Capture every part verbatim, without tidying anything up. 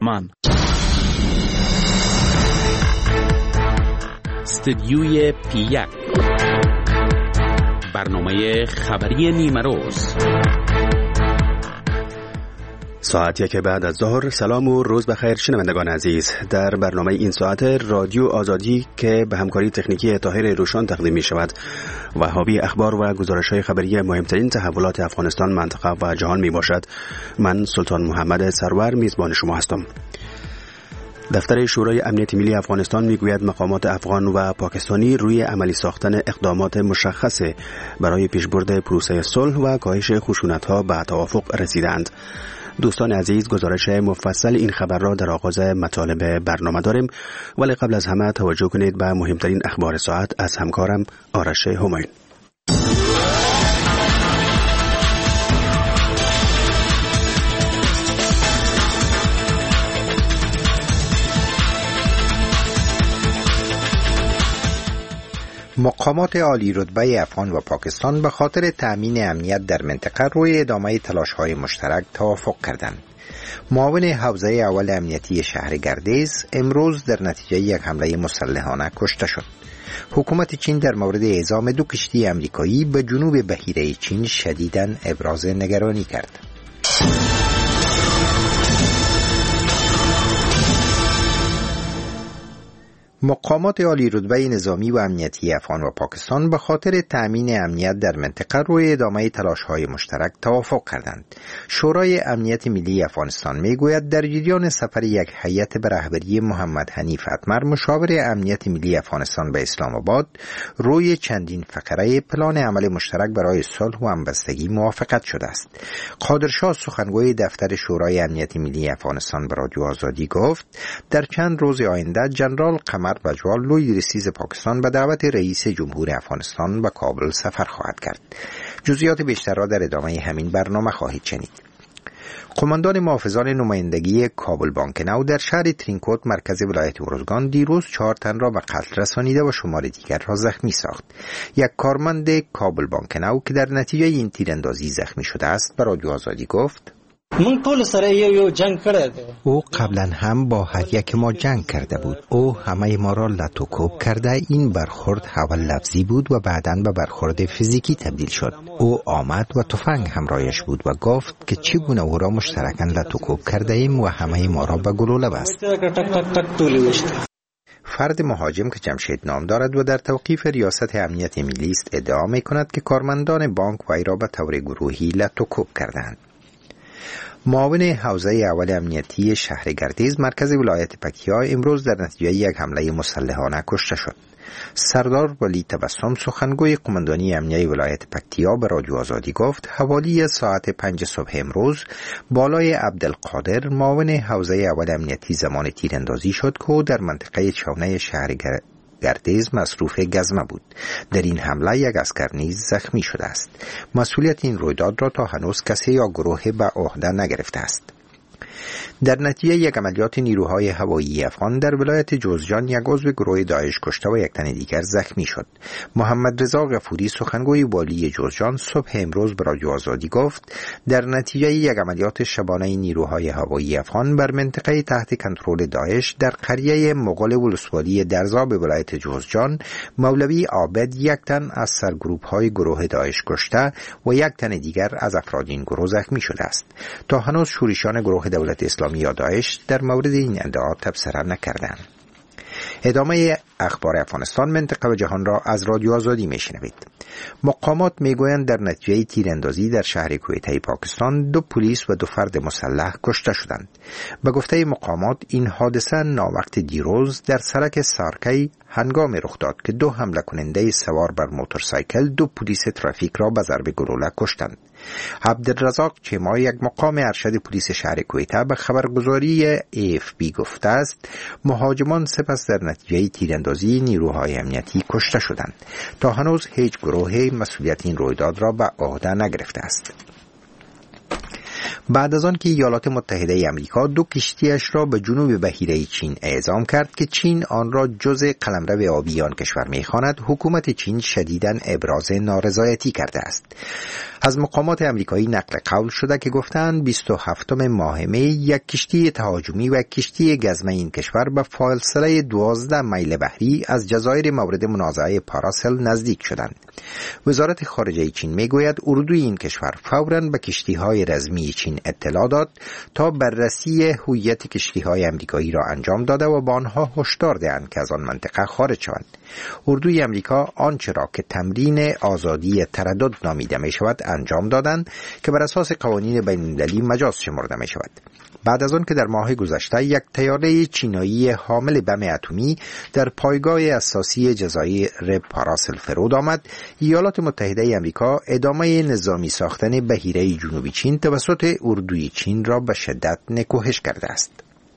زمان. استدیوی پی یک، برنامه خبری نیمه روز. ساعت یک بعد از ظهر. سلام و روز بخیر شنوندگان عزیز. در برنامه این ساعت رادیو آزادی که به همکاری تکنیکی طاهر روشان تقدیم می شود و حاوی اخبار و گزارش‌های خبری مهمترین تحولات افغانستان، منطقه و جهان می باشد. من سلطان محمد سرور میزبان شما هستم. دفتر شورای امنیت ملی افغانستان میگوید مقامات افغان و پاکستانی روی عملی ساختن اقدامات مشخص برای پیشبرد پروسه صلح و کاهش خشونت‌ها به توافق رسیدند. دوستان عزیز، گزارش مفصل این خبر را در آغاز مطالب برنامه داریم، ولی قبل از همه توجه کنید به مهمترین اخبار ساعت از همکارم آرش همایون. مقامات عالی رتبه افغان و پاکستان به خاطر تأمین امنیت در منطقه روی ادامه تلاش‌های مشترک توافق کردند. معاون حوزه اول امنیتی شهر گردیز امروز در نتیجه یک حمله مسلحانه کشته شد. حکومت چین در مورد اعزام دو کشتی امریکایی به جنوب بحیره چین شدیداً ابراز نگرانی کرد. مقامات عالی رتبه نظامی و امنیتی افغان و پاکستان به خاطر تأمین امنیت در منطقه روی ادامه تلاش‌های مشترک توافق کردند. شورای امنیت ملی افغانستان میگوید در جریان سفر یک هیئت به رهبری محمد حنیف اتمر، مشاور امنیت ملی افغانستان به اسلام آباد، روی چندین فقره پلان عمل مشترک برای صلح و همبستگی موافقت شده است. قادرشاه، سخنگوی دفتر شورای امنیت ملی افغانستان، به رادیو آزادی گفت در چند روز آینده جنرال قمر بجوال، لوی رئیس پاکستان، به دعوت رئیس جمهور افغانستان به کابل سفر خواهد کرد. جزئیات بیشتر را در ادامه همین برنامه خواهید شنید. قماندان محافظان نمایندگی کابل بانک نو در شهر ترینکوت، مرکز ولایت ارزگان، دیروز چهار تن را به قتل رسانیده و شمار دیگر را زخمی ساخت. یک کارمند کابل بانک نو که در نتیجه این تیراندازی زخمی شده است به رادیو آزادی گفت: من ټول سره یو جنگ کړی دی. او قبلا هم با هر یک ما جنگ کرده بود. او همه ما را لط و کوب کرده. این برخورد اول لفظی بود و بعداً به برخورد فیزیکی تبدیل شد. او آمد و تفنگ همراهش بود و گفت که چگونه او را مشترکاً لط و کوب کرده ایم و همه ما را به گلوله بست. فرد مهاجم که جمشید نام دارد و در توقیف ریاست امنیت ملی است ادعا می کند که کارمندان بانک وی را به طور گروهی لط و کوب کردند. معاون حوزه اول امنیتی شهر گردیز، مرکز ولایت پکتیا، امروز در نتیجه یک حمله مسلحانه کشته شد. سردار ولی تبسم، سخنگوی قماندانی امنیتی ولایت پکتیا، به رادیو آزادی گفت حوالی ساعت پنج صبح امروز بالای عبدالقادر، معاون حوزه اول امنیتی، زمان تیراندازی شد که در منطقه چونه شهر گردیز مصروف گزمه بود. در این حمله یک عسکر نیز زخمی شده است. مسئولیت این رویداد را تا هنوز کسی یا گروه به عهده نگرفته است. در نتیجه یک عملیات نیروهای هوایی افغان در ولایت جوزجان، یک عضو گروه داعش کشته و یک تن دیگر زخمی شد. محمد رضا غفوری، سخنگوی والی جوزجان، صبح امروز به رادیو آزادی گفت در نتیجه یک عملیات شبانه نیروهای هوایی افغان بر منطقه تحت کنترل داعش در قریه مغول ولسوالی درزا به ولایت جوزجان، مولوی عابد، یک تن از سرگروه‌های گروه داعش کشته و یک تن دیگر از افراد این گروه زخمی شده است. تا هنوز شورشیان گروه دولت اسلامی یا داعش در مورد این ادعا تبصره نکردند. ادامه اخبار افغانستان، منطقه و جهان را از رادیو آزادی میشنوید. مقامات میگویند در نتیجه تیراندازی در شهر کویته پاکستان دو پلیس و دو فرد مسلح کشته شدند. به گفته مقامات این حادثه ناوقت دیروز در سرک سارکی هنگام رخ داد که دو حمله کننده سوار بر موتورسایکل دو پلیس ترافیک را به ضرب گلوله کشتند. عبدالرزاق چما، یک مقام ارشد پلیس شهر کویته، به خبرگزاری ای اف پی گفته است مهاجمان سپس در نتیجه تیراندازی نیروهای امنیتی کشته شدند. تا هنوز هیچ گروهی مسئولیت این رویداد را به عهده نگرفته است. بعد از آن که ایالات متحده آمریکا دو کشتیش را به جنوب بحیره چین اعزام کرد که چین آن را جزء قلمرو آبی آن کشور می‌خواند، حکومت چین شدیداً ابراز نارضایتی کرده است. از مقامات آمریکایی نقل قول شده که گفتند بیست و هفتم ماه می یک کشتی تهاجمی و کشتی گزمه این کشور به فاصله دوازده میل بحری از جزایر مورد منازعه پاراسل نزدیک شدند. وزارت خارجه چین میگوید اردوی این کشور فوراً به کشتی‌های رزمی چین اطلاع داد تا بررسی هویت کشتی‌های آمریکایی را انجام داده و با آنها هشدار دهند که از آن منطقه خارج شوند. اردوی آمریکا آنچه را که تمرین آزادی تردد نامیده می شود انجام دادند که بر اساس قوانین بین‌المللی مجاز شمرده می شود. بعد از آن که در ماه گذشته یک طیاره چینایی حامل بم اتمی در پایگاه اساسی جزایر پاراسل فرود آمد، ایالات متحده آمریکا ادامه نظامی ساختن بحیره جنوبی چین توسط اردوی چین را به شدت نکوهش کرده است.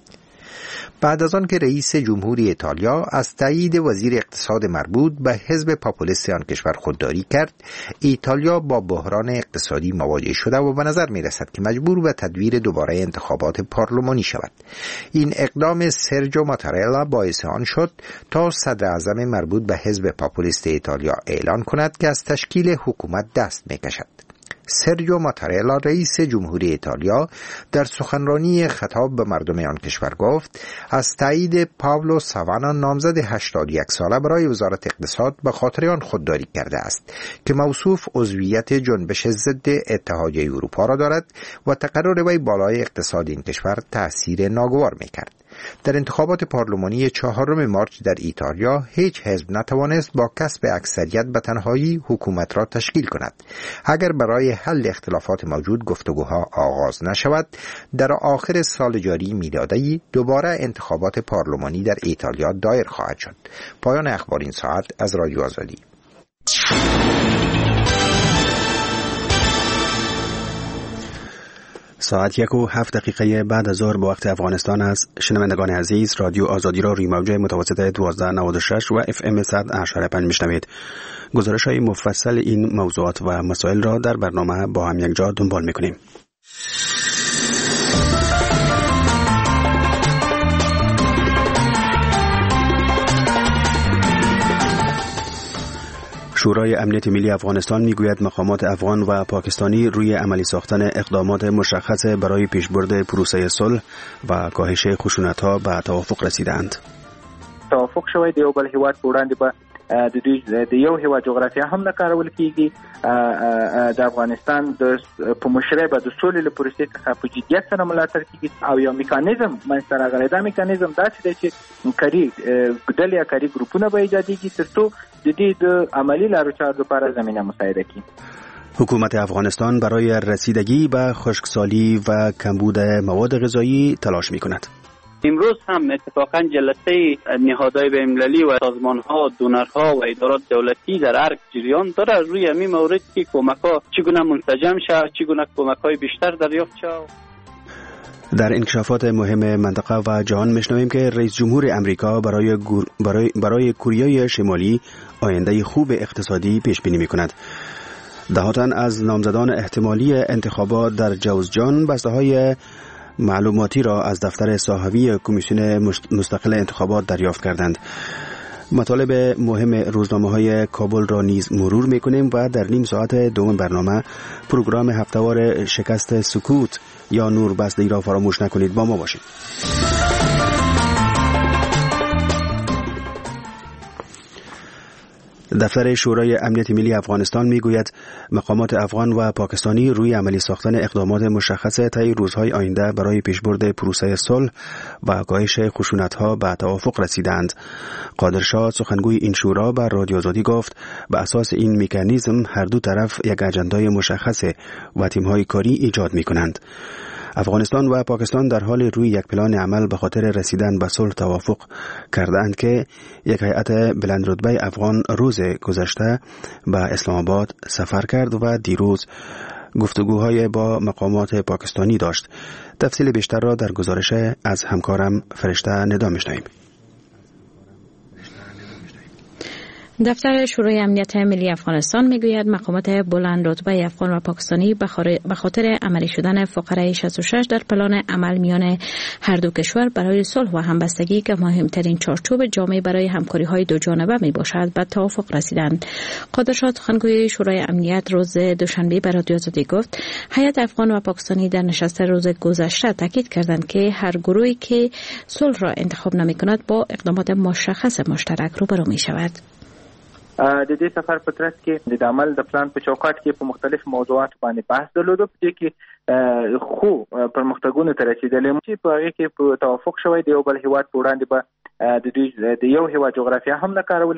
بعد از آن که رئیس جمهوری ایتالیا از تایید وزیر اقتصاد مربوط به حزب پاپولیست آن کشور خودداری کرد، ایتالیا با بحران اقتصادی مواجه شده و به نظر می رسد که مجبور به تدویر دوباره انتخابات پارلمانی شود. این اقدام سرجیو ماتارلا باعث آن شد تا صدر اعظم مربوط به حزب پاپولیست ایتالیا اعلان کند که از تشکیل حکومت دست می کشد. سرجیو ماتارلا رئیس جمهوری ایتالیا در سخنرانی خطاب به مردم آن کشور گفت از تایید پاولو ساوانا نامزد هشتاد و یک ساله برای وزارت اقتصاد به خاطر آن خودداری کرده است که موصوف عضویت جنبش ضد اتحادیه اروپا را دارد و تقرر وی بالای اقتصاد این کشور تأثیر ناگوار می‌کرد. در انتخابات پارلمانی چهارم مارچ در ایتالیا هیچ حزب نتوانست با کسب اکثریت به تنهایی حکومت را تشکیل کند. اگر برای حل اختلافات موجود گفتگوها آغاز نشود، در آخر سال جاری میلادی دوباره انتخابات پارلمانی در ایتالیا دایر خواهد شد. پایان اخبار این ساعت از رادیو آزادی. ساعت یک و هفت دقیقه بعد از ظهر به وقت افغانستان است. شنوندگان عزیز، رادیو آزادی را روی موج متوسط دوازده نود و شش و اف ام صد و هشت و پنج میشنوید. گزارش های مفصل این موضوعات و مسائل را در برنامه با هم یک جا دنبال میکنیم. شورای امنیت ملی افغانستان میگوید مقامات افغان و پاکستانی روی عملی ساختن اقدامات مشخص برای پیشبرد پروسه صلح و کاهش خشونت‌ها به توافق رسیدند. توافق شوی د یو بل هیواد په وړاندې به د دوی د یو هیواد جغرافیا هم نه کارول کیږي. د افغانستان د په مشرۍ به د سولې له پروسې څخه په جدیت سره ملاتړ کیږي او یو میکانیزم منځته راغلی. دا میکانیزم داسې دی چې کاري ډلې یا کاري ګروپونه به ایجادېږي ترڅو د دې د عملي لارو چارو لپاره زمینه مساعده کړي. حکومت افغانستان برای رسیدگی به خشکسالی و کمبود مواد غذایی تلاش می‌کند. امروز هم اتفاقا جلسه نهادهای بین‌المللی و سازمان‌ها، دونرها و ادارات دولتی در هر جریان داره روی همین مورد که کمک‌ها چگونه منسجم شود، چگونه کمک‌های بیشتر دریافت شود. در انکشافات مهم منطقه و جهان میشنویم که رئیس جمهور امریکا برای برای برای کوریای شمالی آینده خوب اقتصادی پیش بینی می‌کند. دهاتن از نامزدان احتمالی انتخابات در جوزجان بسته‌های معلوماتی را از دفتر صحافی کمیسیون مستقل انتخابات دریافت کردند. مطالب مهم روزنامه‌های کابل را نیز مرور می‌کنیم و در نیم ساعت دوم برنامه پروگرام هفته‌وار شکست سکوت یا نور بسته را فراموش نکنید. با ما باشید. دفتر شورای امنیت ملی افغانستان میگوید مقامات افغان و پاکستانی روی عملی ساختن اقدامات مشخص طی روزهای آینده برای پیشبرد پروسه صلح و کاهش خشونت‌ها به توافق رسیدند. قادرشاه سخنگوی این شورا به رادیو آزادی گفت به اساس این مکانیزم هر دو طرف یک اجندای مشخص و تیم‌های کاری ایجاد می‌کنند. افغانستان و پاکستان در حال روی یک پلان عمل به خاطر رسیدن به صلح توافق کردند که یک هیئت بلند رتبه افغان روز گذشته به اسلام آباد سفر کرد و دیروز گفتگوهای با مقامات پاکستانی داشت. تفصیل بیشتر را در گزارش از همکارم فرشته ندا میشنویم. دفتر شورای امنیت ملی افغانستان میگوید مقامات بلند رتبه افغان و پاکستانی به خاطر عملی شدن فقره شصت و شش در پلان عمل میان هر دو کشور برای صلح و همبستگی که مهمترین چارچوب جامع برای همکاری های دو جانبه می باشد به توافق رسیدند. قادرشاه سخنگوی شورای امنیت روز دوشنبه به رادیو آزادی گفت هیئت افغان و پاکستانی در نشست روز گذشته تاکید کردند که هر گروهی که صلح را انتخاب نمی کند با اقدامات مشخص مشترک روبرو می شود. د دې سفر په ترڅ کې د عمل د پلان په چوکاټ کې په مختلف موضوعات باندې بحث درلود په دې کې خو پرمختګونه تر رسیدلې چې په هغه کې په توافق شوی د یو بل هیواد په وړاندې به د دوی د یو هیواد جغرافیه هم نه کارول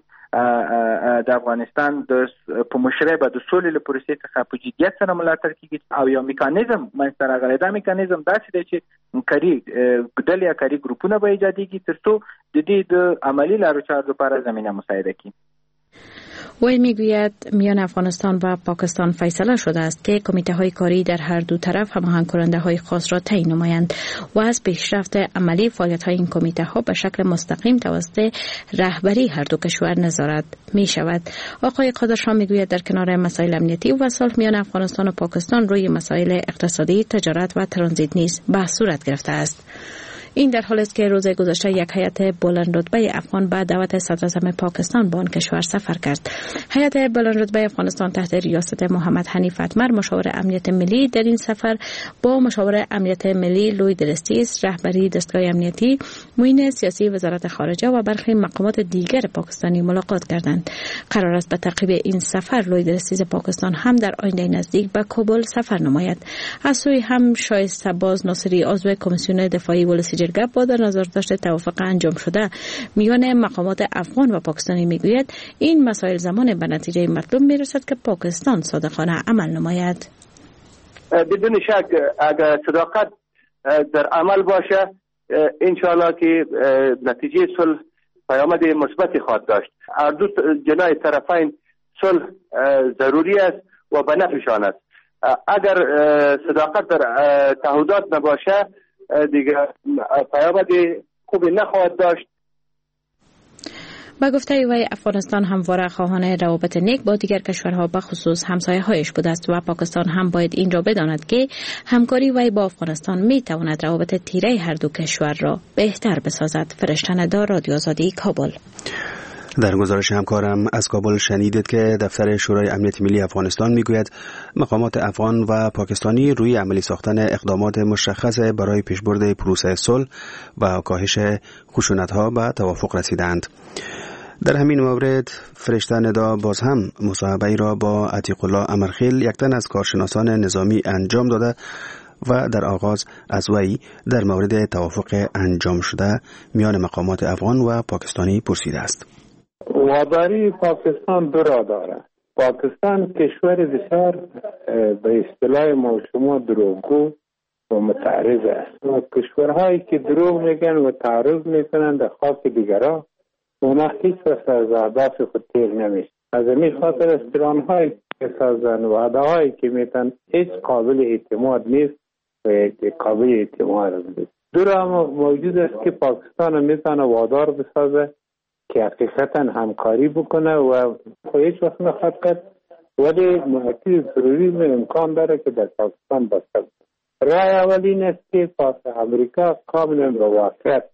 کیږي د افغانستان د په مشرۍ به د سولې لپاره پروسې څخه په جدیت سره ملاتړ کیږي او یو میکانیزم منځته راغلی. دا میکانیزم داسې دی چې کاري ډلې یا کاري ګروپونه به ایجادېږي ترڅو د دې د عملی لارو چارو لپاره زمینه مساعده کړي. وی میگوید میان افغانستان و پاکستان فیصله شده است که کمیته های کاری در هر دو طرف هماهنگ کننده های خاص را تعیین نمایند و از پیشرفت عملی فعالیت های این کمیته ها به شکل مستقیم توسط رهبری هر دو کشور نظارت می شود. آقای قادرشاه میگوید در کنار مسائل امنیتی و صلح میان افغانستان و پاکستان روی مسائل اقتصادی، تجارت و ترانزیت نیز بحث صورت گرفته است. این در حالی است که روز گذشته یک هیئت بلند رتبه افغان به دعوت صدر اعظم پاکستان به آن کشور سفر کرد. هیئت بلند رتبه افغانستان تحت ریاست محمد حنیف اتمر مشاور امنیت ملی در این سفر با مشاور امنیت ملی لوید رستیس، رهبری دستگاه امنیتی، معین سیاسی وزارت خارجه و برخی مقامات دیگر پاکستانی ملاقات کردند. قرار است به تعقیب این سفر لوید رستیس پاکستان هم در آینده نزدیک به کابل سفر نماید. از سوی هم شایسته باز ناصری عضو کمیسیون دفاعی ولسی جرگه با در نظر داشته توافق انجام شده میان مقامات افغان و پاکستانی میگوید این مسائل زمان به نتیجه مطلوب میرسد که پاکستان صادقانه عمل نماید. بدون شک اگر صداقت در عمل باشه انشاءالله که نتیجه صلح پیامد مثبتی خواهد داشت. هر دو جناح طرفین صلح ضروری است و به نفعشان است. اگر صداقت در تعهدات نباشه دیگه پیامد خوبی نخواهد داشت. با گفته وی افغانستان همواره خواهان روابط نیک با دیگر کشورها به خصوص همسایه هایش بوده است و پاکستان هم باید این را بداند که همکاری وی با افغانستان می تواند روابط تیره هر دو کشور را بهتر بسازد. فرشته ندا، رادیو آزادی، کابل. در گزارش همکارم از کابل شنیدید که دفتر شورای امنیت ملی افغانستان میگوید مقامات افغان و پاکستانی روی عملی ساختن اقدامات مشخص برای پیشبرد پروسه صلح و کاهش خشونت‌ها به توافق رسیدند. در همین مورد فرشته ندا باز هم مصاحبه‌ای را با عتیق الله امرخیل، یک تن از کارشناسان نظامی، انجام داده و در آغاز از وی در مورد توافق انجام شده میان مقامات افغان و پاکستانی پرسیده است. واداری پاکستان دو را دارد. پاکستان کشور بسیار به اصطلاح ما شما دروغگو و متعرض است و کشورهایی که دروغ میگن و تعرض میکنن در خاک دیگرها اونا هیچ وقت از اهداف خود تیر نمیشه. از این خاطر استرانهایی که سازن و وعده‌هایی که میتن هیچ قابل اعتماد نیست و قابل اعتماد است. دو را موجود است که پاکستان میتونه وادار بسازه که حقیقتا همکاری بکنه و هیچ وقت نخواهد کرد، ولی محیط تروریسم امکان داره که در پاکستان بسته بشه. رای اولین است که امریکا کاملا به واقعیت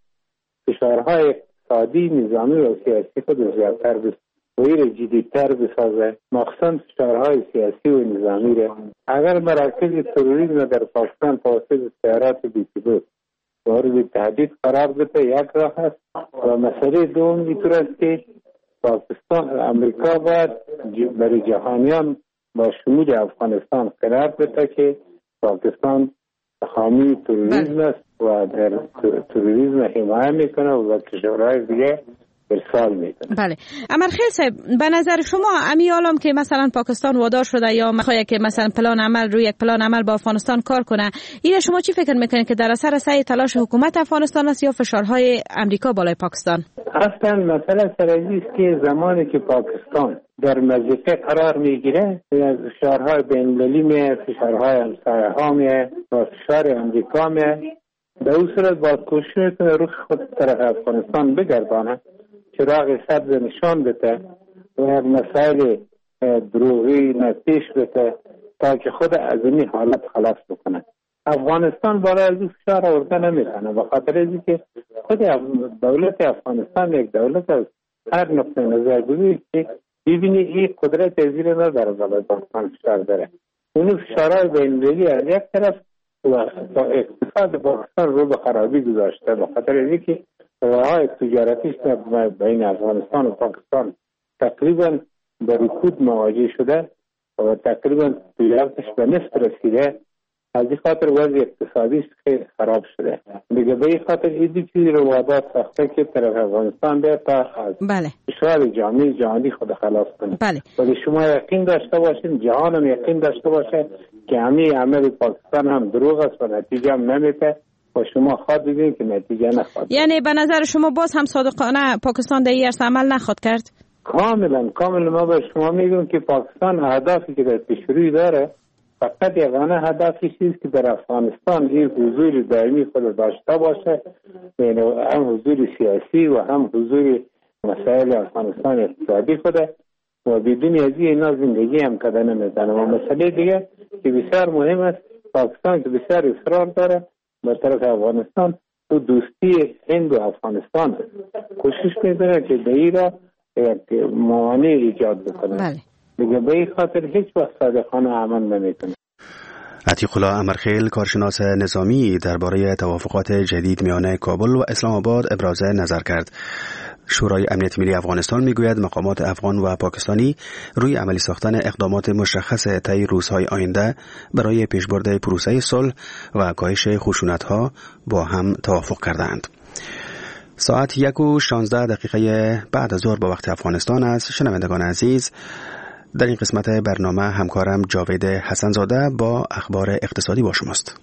فشارهای اقتصادی، نظامی و سیاسی خود زیادتر بسازه و این جدیدتر بسازه، مخصوصا فشارهای سیاسی و نظامی را. اگر مراکز تروریسم در پاکستان توسط استعارات بی‌ثبات مورد تهدید قرار بده یک راه است و مسئله دوم اینطور است که پاکستان امریکا باید برای جهانیان با شمول افغانستان قرار بده که پاکستان حامی تروریسم است و در تروریسم حمایت میکنه و کشورهای دیگه ارسال میکنه. بله. امرخیل صاحب، به نظر شما امی عالم که مثلا پاکستان وادار شده یا میخواد که مثلا پلان عمل روی یک پلان عمل با افغانستان کار کنه، این شما چی فکر میکنید که در اثر سعی تلاش حکومت افغانستان است یا فشارهای امریکا بالای پاکستان؟ اصلا مسئله سرازی است که زمانی که پاکستان در مضیقه قرار میگیره از فشارهای بین‌المللی میاد، فشارهای همسایه ها میاد و فشار امریکا میاد، به اون صورت باید کوشش میکنه روی خود طرف افغانستان بگردانه چراغ سبز نشان بده و یک مسائل دروغی نتیش بده تا که خود از این حالت خلاص بکنه. افغانستان بالا از این فشار آورده نمیتونه، به خاطر اینکه که خود دولت افغانستان یک دولت از هر نقطه نظر بگوید که ببینی این قدرت زیر نداره بالا پاکستان فشار داره. اون فشارهای بین‌المللی از یک طرف و اقتصاد پاکستان رو به خرابی گذاشته، به خاطر اینکه راههای تجارتیش بین افغانستان و پاکستان تقریبا به رکود مواجه شده و تقریبا تجارتش به نصف رسیده. از این خاطر وضع اقتصادیش خیلی خراب شده. دیگه به این خاطر این دو چیز رو وعده ساخته که طرف افغانستان بیاد تا از بله فشار جامعه جهانی خود خلاص کنه. بله. ولی شما یقین داشته باشین، جهان هم یقین داشته باشه که همین عمل پاکستان هم دروغ است و نتیجه هم نمیده و شما خواهد دیدین که نتیجه نخواهد. یعنی به نظر شما باز هم صادقانه پاکستان در این عرصه عمل نخواهد کرد؟ کاملا کاملا ما به شما میگم که پاکستان اهدافی که در پیشروی داره فقط یگانه هدفی چیست که در افغانستان این حضور دائمی خود داشته باشه، یعنی هم حضور سیاسی و هم حضور مسائل افغانستان اقتصادی خوده و بدون از اینا زندگی هم کده نمیزنه. و مسئله دیگه که بسیار مهم است، پاکستان که بسیار اصرار داره به طرف افغانستان و دوستی هند و افغانستان کوشش میکنه که به این را یک موانع ایجاد بکنه. بله. دیگه به این خاطر هیچ وقت صادقانه عمل نمیکنه. عتیق الله امرخیل، کارشناس نظامی، درباره توافقات جدید میان کابل و اسلام آباد ابراز نظر کرد. شورای امنیت ملی افغانستان میگوید مقامات افغان و پاکستانی روی عملی ساختن اقدامات مشخص طی روزهای آینده برای پیشبرد پروسه صلح و کاهش خشونت‌ها با هم توافق کردند. ساعت یک و شانزده دقیقه بعد از ظهر با وقت افغانستان است. شنوندگان عزیز، در این قسمت برنامه همکارم جاوید حسنزاده با اخبار اقتصادی با شماست.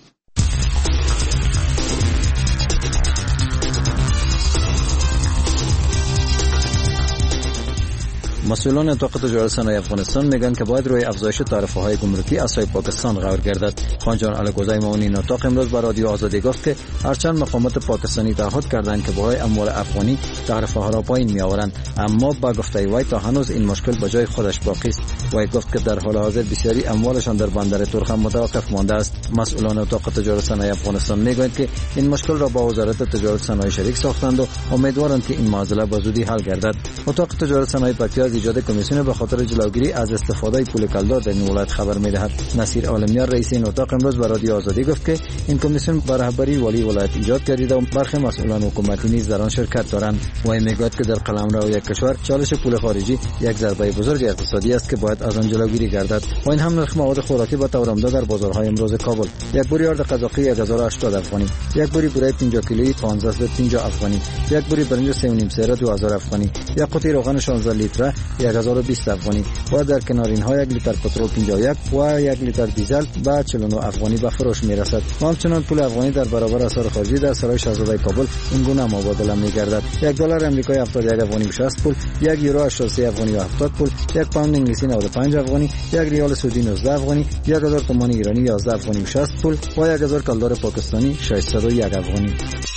مسئولان اتاق تجارت صنایع افغانستان میگن که باید روی افزایش تعرفه‌های گمرکی اسای پاکستان قرار گردد. خانجان الگوزای معاون اتاق امروز با رادیو آزادی گفت که هرچند مقامات پاکستانی تعهد کردند که بهای اموال افغانی تعرفه‌ها را پایین میآورند، اما با گفته وی تا هنوز این مشکل به جای خودش باقی است. وی گفت که در حال حاضر بسیاری اموالشان در بندر تورخم متوقف مانده است. مسئولان اتاق تجارت صنایع افغانستان میگویند که این مشکل را با وزارت تجارت صنایع شریک ساختند و امیدوارند که این معضله به زودی حل گردد. اتاق تجارت صنایع پکتیا ایجاد کمیسیون به خاطر جلوگیری از استفاده پول کلدار در این ولایت خبر می‌دهد. نصیر عالمیار رئیس این اتاق امروز به رادیو آزادی گفت که این کمیسیون به رهبری والی ولایت ایجاد گردیده و برخی مسئولان حکومتی نیز در آن شرکت دارند. و میگوید که در قلمرو یک کشور چالش پول خارجی یک ضربه بزرگ اقتصادی است که باید از آن جلوگیری گردد. و این هم نرخ مواد خوراکی با تورم‌دار در بازارهای امروز کابل. یک بوری آرد قزاقی یک هزار و هشتاد افغانی، یک بوری پوره پنجاه کیلویی پانزده و پنجاه افغانی، یک بوری برنج سه و نیم سره دو هزار افغانی، یک قوطی روغن شانزده لیتره یک هزار و بیست افغانی و در کنار اینها یک لیتر پترول پنجاه و یک و یک لیتر دیزل به چهل و نه افغانی به فروش میرسد. و همچنان پول افغانی در برابر اسعار خارجی در سرای شاهزاده کابل این گونه مبادله میگردد. یک دلار آمریکایی هفتاد و یک افغانی و شصت پول، یک یورو هشتاد و سه افغانی و هفتاد پول، یک پوند انگلیسی نود و پنج افغانی، یک ریال سعودی نوزده افغانی، یک هزار تومان ایرانی یازده افغانی و شصت پول و یک هزار کلدار پاکستانی ششصد و یک افغانی.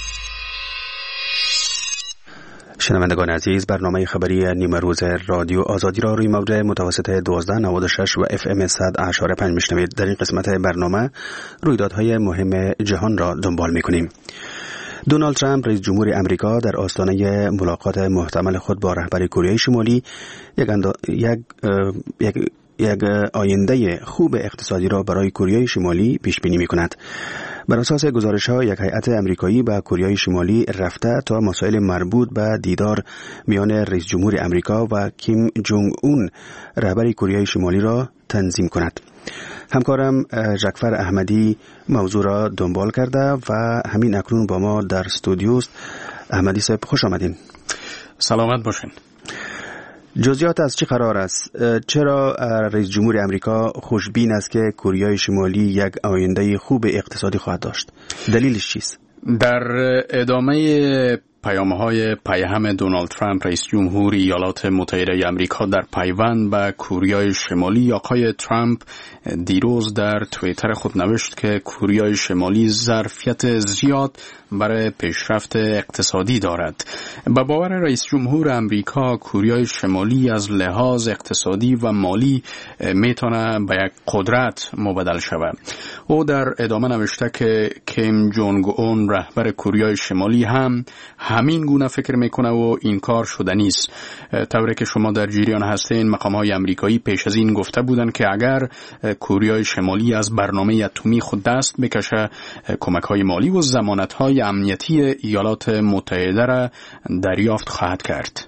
شنوندگان عزیز، برنامه خبری نیمه روز رادیو آزادی را روی موج متوسط دوازده نود و شش و اف ام صد و پنج میشنوید. در این قسمت برنامه رویدادهای مهم جهان را دنبال میکنیم. دونالد ترامپ رئیس جمهور امریکا در آستانه ملاقات محتمل خود با رهبر کره شمالی یک, اندو... یک... یک یک آینده خوب اقتصادی را برای کره شمالی پیش بینی می‌کند. بر اساس گزارش‌ها یک هیئت آمریکایی به کره شمالی رفته تا مسائل مربوط به دیدار میان رئیس جمهور امریکا و کیم جونگ اون رهبر کره شمالی را تنظیم کند. همکارم جعفر احمدی موضوع را دنبال کرده و همین اکنون با ما در استودیو است. احمدی صاحب خوش آمدین. سلامت باشین. جزئیات از چه قرار است؟ چرا رئیس جمهور امریکا خوشبین است که کره شمالی یک آینده خوب اقتصادی خواهد داشت؟ دلیلش چیست؟ در ادامه پیام‌های پیهم دونالد ترامپ رئیس جمهور ایالات متحده آمریکا در پیوند به کوریای شمالی، آقای ترامپ دیروز در توییتر خود نوشت که کوریای شمالی ظرفیت زیاد برای پیشرفت اقتصادی دارد. به باور رئیس جمهور آمریکا، کوریای شمالی از لحاظ اقتصادی و مالی میتونه به یک قدرت مبدل شود. او در ادامه نوشته که کیم جونگ اون رهبر کوریای شمالی هم همین گونه فکر میکنه و این کار شدنی است. طوری که شما در جریان هستین، مقام‌های آمریکایی پیش از این گفته بودند که اگر کوریای شمالی از برنامه اتمی خود دست بکشه، کمک‌های مالی و ضمانت‌های امنیتی ایالات متحده را دریافت خواهد کرد.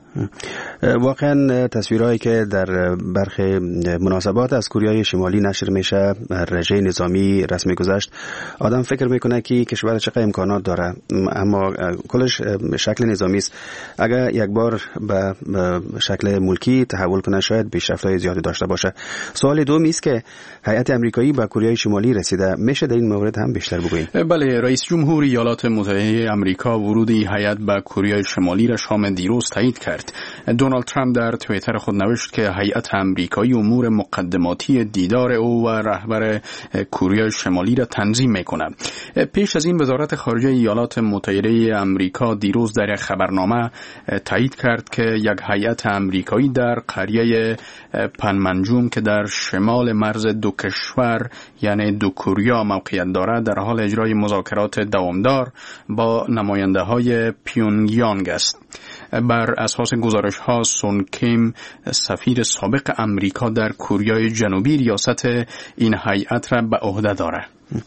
واقعا تصویرهایی که در برخی مناسبات از کوریای شمالی نشر میشه، رژه نظامی رسمی گذشت، آدم فکر میکنه که کشور چقدر امکانات داره، اما کلش شکل نظامی است. اگر یک بار به شکل ملکی تحول کنه شاید پیشرفت‌های زیادی داشته باشه. سوال دوم است که هیئت آمریکایی به کوریای شمالی رسیده، میشه در این مورد هم بیشتر بگویید؟ بله، رئیس جمهور ایالات متحده آمریکا ورود هیئت به کوریای شمالی را شام دیروز تایید کرد. دونالد ترامپ در توییتر خود نوشت که هیئت آمریکایی امور مقدماتی دیدار او و رهبر کوریای شمالی را تنظیم می‌کند. پیش از این وزارت خارجه ایالات متحده آمریکا دیروز در یک خبرنامه تایید کرد که یک هیئت آمریکایی در قریه پنمنجوم که در شمال مرز دو کشور یعنی دو کوریا موقعیت دارد، در حال اجرای مذاکرات دوامدار با نماینده‌های پیونگیانگ است. بر اساس گزارش ها، سون کیم سفیر سابق امریکا در کوریای جنوبی ریاست این هیئت را به عهده دارد.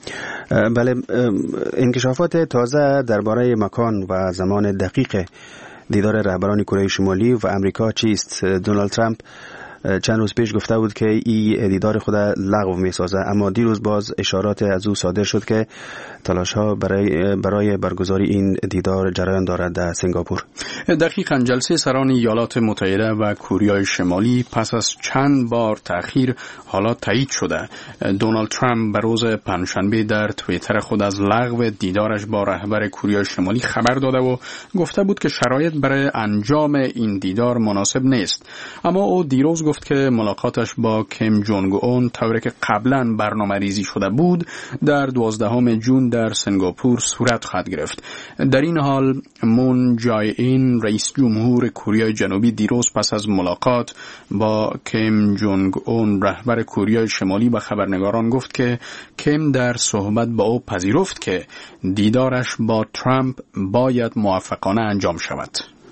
بله، انکشافات تازه درباره مکان و زمان دقیق دیدار رهبران کره شمالی و امریکا چیست؟ دونالد ترامپ چند روز پیش گفته بود که این دیدار خود لغو می‌سازه، اما دیروز باز اشارات از او صادر شد که تلاش‌ها برای برای برگزاری این دیدار جریان دارد در سنگاپور. دقیقاً جلسه سران ایالات متحده و کوریای شمالی پس از چند بار تأخیر حالا تایید شده. دونالد ترامپ به روز پنجشنبه در توییتر خود از لغو دیدارش با رهبر کوریای شمالی خبر داده و گفته بود که شرایط برای انجام این دیدار مناسب نیست. اما او دیروز گفت که ملاقاتش با کیم جونگ اون طوری که قبلا برنامه ریزی شده بود در دوازدهم ژوئن در سنگاپور صورت خواهد گرفت. در این حال مون جای این رئیس جمهور کره جنوبی دیروز پس از ملاقات با کیم جونگ اون رهبر کره شمالی به خبرنگاران گفت که کیم در صحبت با او پذیرفت که دیدارش با ترامپ باید موفقانه انجام شود.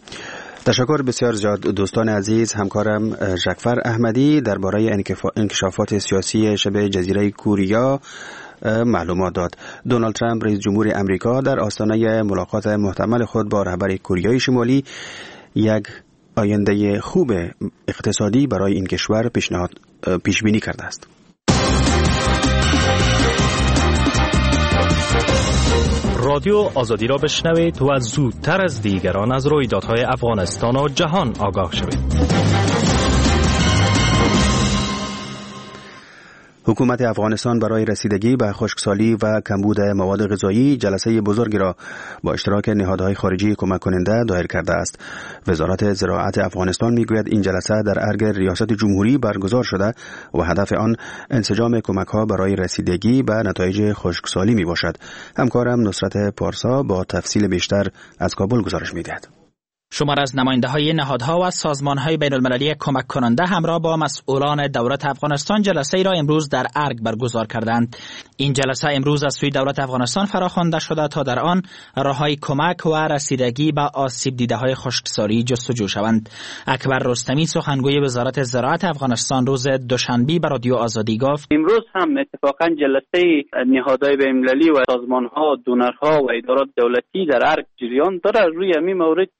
تشکر بسیار زیاد دوستان عزیز. همکارم ژکفر احمدی درباره انکشافات سیاسی شبه جزیره کوریا معلومات داد. دونالد ترامپ رئیس جمهور امریکا در آستانه ملاقات محتمل خود با رهبر کوریای شمالی یک آینده خوب اقتصادی برای این کشور پیشنهاد پیش بینی کرده است. رادیو آزادی را بشنوید و زودتر از دیگران از رویدادهای افغانستان و جهان آگاه شوید. حکومت افغانستان برای رسیدگی به خشکسالی و کمبود مواد غذایی جلسه بزرگی را با اشتراک نهادهای خارجی کمک کننده دایر کرده است. وزارت زراعت افغانستان میگوید این جلسه در ارگ ریاست جمهوری برگزار شده و هدف آن انسجام کمک‌ها برای رسیدگی به نتایج خشکسالی میباشد. همکارم نصرت پارسا با تفصیل بیشتر از کابل گزارش میدهد. شمار از نماینده‌های نهادها و سازمان‌های بین‌المللی کمک کننده همراه با مسئولان دولت افغانستان جلسه‌ای را امروز در ارگ برگزار کردند. این جلسه امروز از سوی دولت افغانستان فراخوانده شده تا در آن راه‌های کمک و رسیدگی به آسیب دیده‌های خشکسالی جستجو شوند. اکبر رستمی سخنگوی وزارت زراعت افغانستان روز دوشنبه به رادیو آزادی گفت: امروز هم اتفاقاً جلسه نهادهای بین‌المللی و سازمان‌ها، دونرها و ادارات دولتی در ارگ جریان دارد روی همین مورد که کمک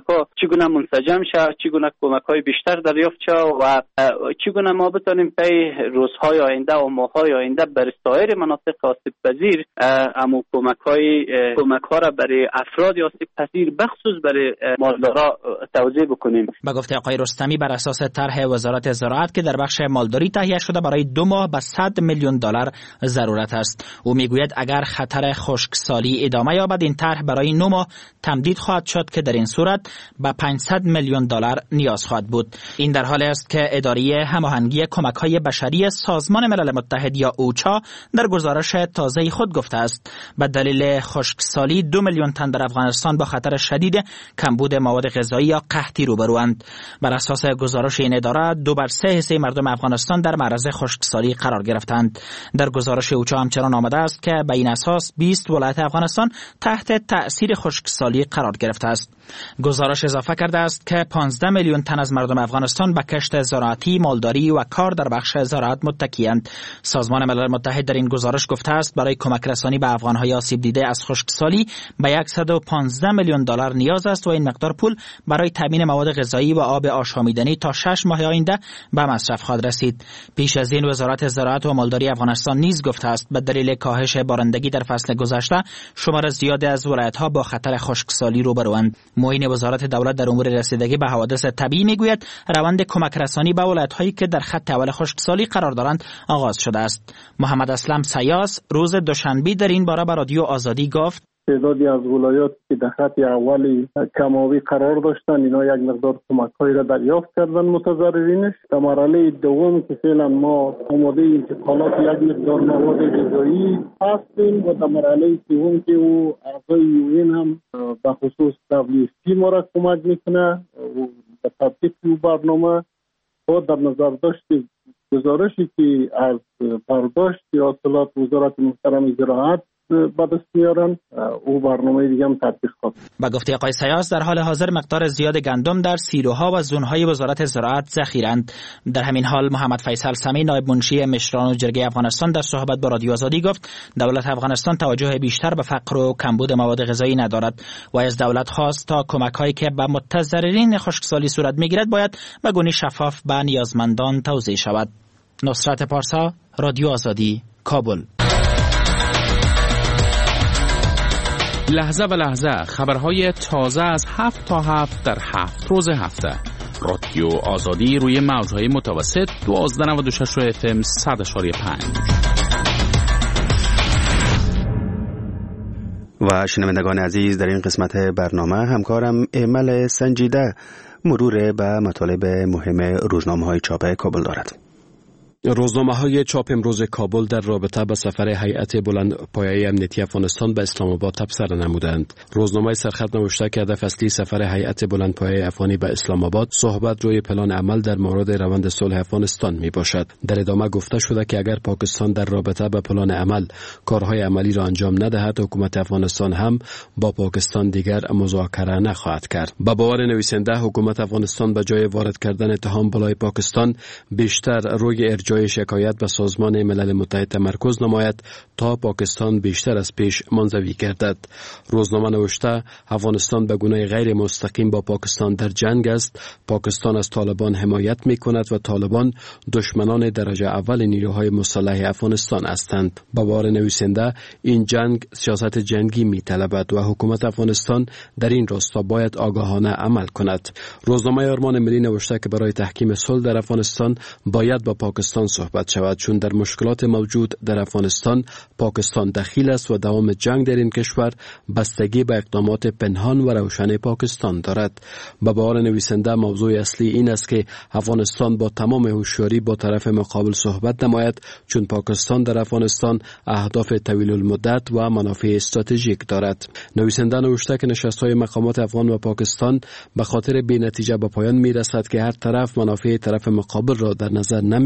کمک ها چگونه منسجم شود، چگونه کمک های بیشتر دریافت شود و چگونه ما بتانیم پی روزهای آینده و ماههای آینده بر سایر مناطق آسیب پذیر امو کمک های کمک ها را برای افراد آسیب پذیر بخصوص برای مالدارا توزیع بکنیم. با گفته آقای رستمی بر اساس طرح وزارت زراعت که در بخش مالداری تهیه شده برای دو ماه به صد میلیون دلار ضرورت است. او میگوید اگر خطر خشکسالی ادامه یابد این طرح برای نه ماه تمدید خواهد شد که در این صورت به پانصد میلیون دلار نیاز خواهد بود. این در حالی است که اداره هماهنگی کمک‌های بشری سازمان ملل متحد یا اوچا در گزارش تازه خود گفته است به دلیل خشکسالی دو میلیون تن در افغانستان با خطر شدید کمبود مواد غذایی یا قحطی روبروند. بر اساس گزارش این اداره دو بر سه حصه مردم افغانستان در معرض خشکسالی قرار گرفتند. در گزارش اوچا همچنان آمده است که به این اساس بیست ولایت افغانستان تحت تأثیر خشکسالی قرار گرفته است. گزارش اضافه کرده است که پانزده میلیون تن از مردم افغانستان به کشت زراعتی، مالداری و کار در بخش زراعت متکی‌اند. سازمان ملل متحد در این گزارش گفته است برای کمک رسانی به افغان‌های آسیب دیده از خشکسالی به صد و پانزده میلیون دلار نیاز است و این مقدار پول برای تامین مواد غذایی و آب آشامیدنی تا شش ماه آینده به مصرف خواهد رسید. پیش از این وزارت زراعت و مالداری افغانستان نیز گفته است به دلیل کاهش بارندگی در فصل گذشته شمار زیادی از ولایت‌ها با خطر خشکسالی روبروند. معین وزارت دولت در امور رسیدگی به حوادث طبیعی میگوید روند کمک رسانی به ولایت‌هایی که در خط اول خشکسالی قرار دارند آغاز شده است. محمد اسلم سیاس روز دوشنبه در این باره به رادیو آزادی گفت تعدادی از ولایات که در خط اولی کم‌آبی قرار داشتن اینا یک مقدار کمک‌هایی را دریافت کردن متضررینش. در مرحله دوم که فعلا ما آماده انتقالات یک مقدار مواد غذایی هستیم و در مرحله سوم که او اعضای یوئن هم به خصوص دبلیو اف پی ما را کمک میکنه و به تطبیق او برنامه با در نظر داشت گزارشی که از برداشت حاصلات وزارت محترم زراعت به دست میارن او برنامه دیگه هم تطبیق خواهد. با گفته آقای سیاس در حال حاضر مقدار زیاد گندم در سیلوها و زونهای وزارت زراعت ذخیرند. در همین حال محمد فیصل سمی نایب منشی مشران و جرگه افغانستان در صحبت با رادیو آزادی گفت دولت افغانستان توجه بیشتر به فقر و کمبود مواد غذایی ندارد و از دولت خواست تا کمک‌هایی که به متضررین خشکسالی صورت میگیرد باید به گونه شفاف به نیازمندان توزیع شود. نصرت پارسا، رادیو آزادی، کابل. لحظه به لحظه خبرهای تازه از هفت تا هفت در هفت روز هفته. رادیو آزادی روی موجهای متوسط دوازده و نود و شش اف ام صد اشاری پنج. و شنوندگان عزیز در این قسمت برنامه همکارم ایمل سنجیده مرور به مطالب مهم روزنامه‌های چاپ کابل دارد. روزنامه‌های چاپ امروز کابل در رابطه با سفر هیئت بلندپایه امنیتی افغانستان به اسلام آباد تبصره نمودند. روزنامه سرخط نوشته که هدف اصلی سفر هیئت بلندپایه افغانی به اسلام آباد صحبت روی پلان عمل در مورد روند صلح افغانستان می باشد. در ادامه گفته شده که اگر پاکستان در رابطه با پلان عمل کارهای عملی را انجام ندهد، حکومت افغانستان هم با پاکستان دیگر مذاکره نخواهد کرد. با باور نویسنده حکومت افغانستان به جای وارد کردن اتهام بالای پاکستان بیشتر روی جای شکایت به سازمان ملل متحد تمرکز نماید تا پاکستان بیشتر از پیش منزوی گردد. روزنامه نوشته افغانستان به گونه غیر مستقیم با پاکستان در جنگ است. پاکستان از طالبان حمایت می کند و طالبان دشمنان درجه اول نیروهای مسلح افغانستان هستند. با باور نویسنده این جنگ سیاست جنگی می طلبد و حکومت افغانستان در این راستا باید آگاهانه عمل کند. روزنامه آرمان ملی نوشته که برای تحکیم صلح در افغانستان باید با پاکستان صحبت شود، چون در مشکلات موجود در افغانستان پاکستان دخیل است و دوام جنگ در این کشور بستگی به اقدامات پنهان و روشن پاکستان دارد. به باور نویسنده موضوع اصلی این است که افغانستان با تمام هوشیاری با طرف مقابل صحبت نماید، چون پاکستان در افغانستان اهداف طویل المدت و منافع استراتژیک دارد. نویسنده نوشته که نشست‌های مقامات افغان و پاکستان به خاطر بی‌نتیجه به پایان می‌رسد که هر طرف منافع طرف مقابل را در نظر نمی‌گیرند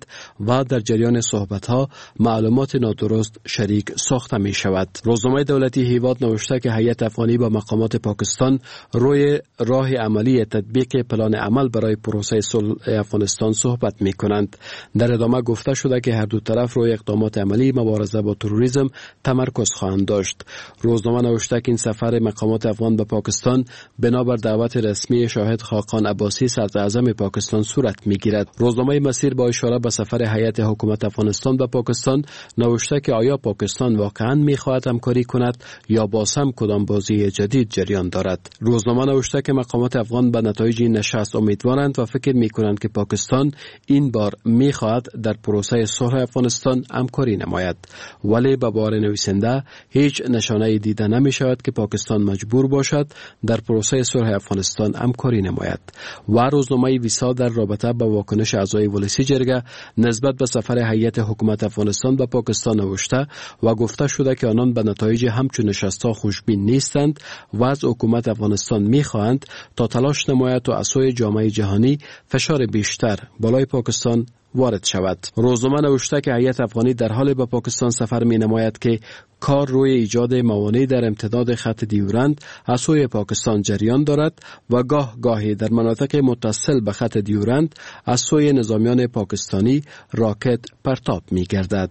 کنند و در جریان صحبت‌ها معلومات نادرست شریک ساخته می شود. روزنامه دولتی هیواد نوشته که هیئت افغانی با مقامات پاکستان روی راه عملی تطبیق پلان عمل برای پروسه صلح افغانستان صحبت می کنند. در ادامه گفته شده که هر دو طرف روی اقدامات عملی مبارزه با تروریسم تمرکز خواهند داشت. روزنامه نوشته که این سفر مقامات افغان به پاکستان بنابر دعوت رسمی شاهد خاقان عباسی صدر اعظم پاکستان صورت می گیرد. روزنامه مسیر با اشاره به سفر هیئت حکومت افغانستان به پاکستان نوشته که آیا پاکستان واقعا می خواهد همکاری کند یا باز هم کدام بازی جدید جریان دارد. روزنامه نوشته که مقامات افغان به نتایج این نشست امیدوارند و فکر می کنند که پاکستان این بار می خواهد در پروسه صلح افغانستان همکاری نماید، ولی به باور نویسنده هیچ نشانه دیده نمی شود که پاکستان مجبور باشد در پروسه صلح افغانستان همکاری نماید. و روزنامه ویسا در رابطه با واکنش اعضای ولسی جرگه نسبت به سفر هیئت حکومت افغانستان به پاکستان نوشته و گفته شده که آنان به نتایج همچون نشست‌ها خوشبین نیستند و از حکومت افغانستان می‌خواهند تا تلاش نماید و از سوی جامعه جهانی فشار بیشتر بالای پاکستان وارد شود. روزنامه نوشته که هیئت افغانی در حال به پاکستان سفر می نماید که کار روی ایجاد موانع در امتداد خط دیورند از سوی پاکستان جریان دارد و گاه گاهی در مناطق متصل به خط دیورند از سوی نظامیان پاکستانی راکت پرتاب می گردد.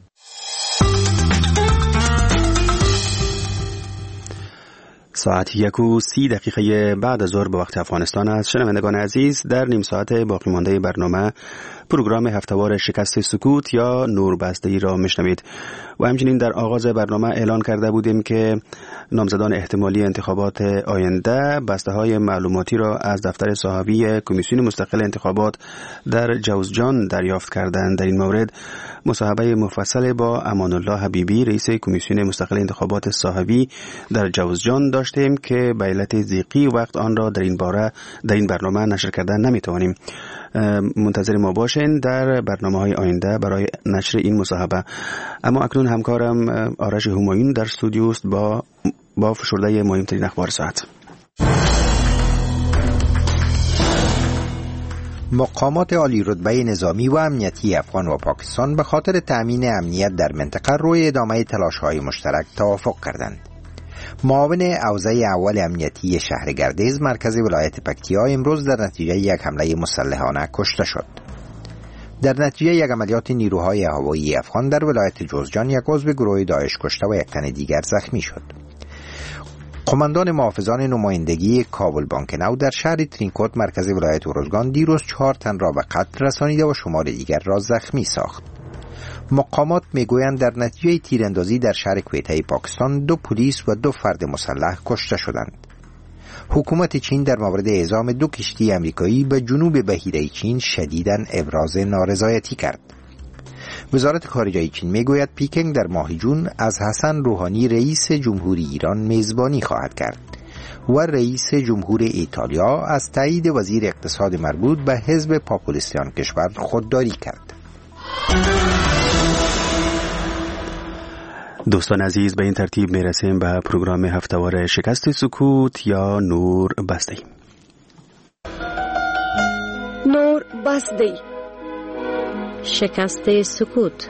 ساعت یک و سی دقیقه بعد از ظهر به وقت افغانستان است. شنوندگان عزیز، در نیم ساعت باقی مانده برنامه پروگرام هفتهوار شکست سکوت یا نوربسته‌ای را میشنوید و همچنین در آغاز برنامه اعلان کرده بودیم که نامزدان احتمالی انتخابات آینده بسته‌های معلوماتی را از دفتر صاحبی کمیسیون مستقل انتخابات در جوزجان دریافت کردند. در این مورد مصاحبه مفصل با امان الله حبیبی رئیس کمیسیون مستقل انتخابات صاحبی در جوزجان داشتیم که به علت ضیقی وقت آن را در این باره در این برنامه نشر کردن نمیتوانیم. منتظر ما باشین در برنامه‌های آینده برای نشر این مصاحبه. اما اکنون همکارم آرش همایون در استودیو است با با فشرده مهمترین اخبار ساعت. مقامات عالی رتبه نظامی و امنیتی افغان و پاکستان به خاطر تأمین امنیت در منطقه روی ادامه تلاش‌های مشترک توافق کردند. معاون اوضاع اول امنیتی شهر گردیز مرکز ولایت پکتیا امروز در نتیجه یک حمله مسلحانه کشته شد. در نتیجه یک عملیات نیروهای هوایی افغان در ولایت جوزجان یک عضو گروه داعش کشته و یک تن دیگر زخمی شد. قماندان محافظان نمایندگی کابل بانک نو در شهر ترینکوت مرکز ولایت اروزگان دیروز چهار تن را به قتل رسانیده و شمار دیگر را زخمی ساخت. مقامات میگویند در نتیجه تیراندازی در شهر کویته پاکستان دو پلیس و دو فرد مسلح کشته شدند. حکومت چین در مورد اعزام دو کشتی امریکایی به جنوب بحیره چین شدیداً ابراز نارضایتی کرد. وزارت خارجه چین میگوید پیکنگ در ماه جون از حسن روحانی رئیس جمهوری ایران میزبانی خواهد کرد و رئیس جمهور ایتالیا از تایید وزیر اقتصاد مربوط به حزب پاپولیستان کشور خودداری کرد. دوستان عزیز، به این ترتیب میرسیم به پروگرام هفتهوار شکست سکوت یا نور بسته. نور بسته شکست سکوت.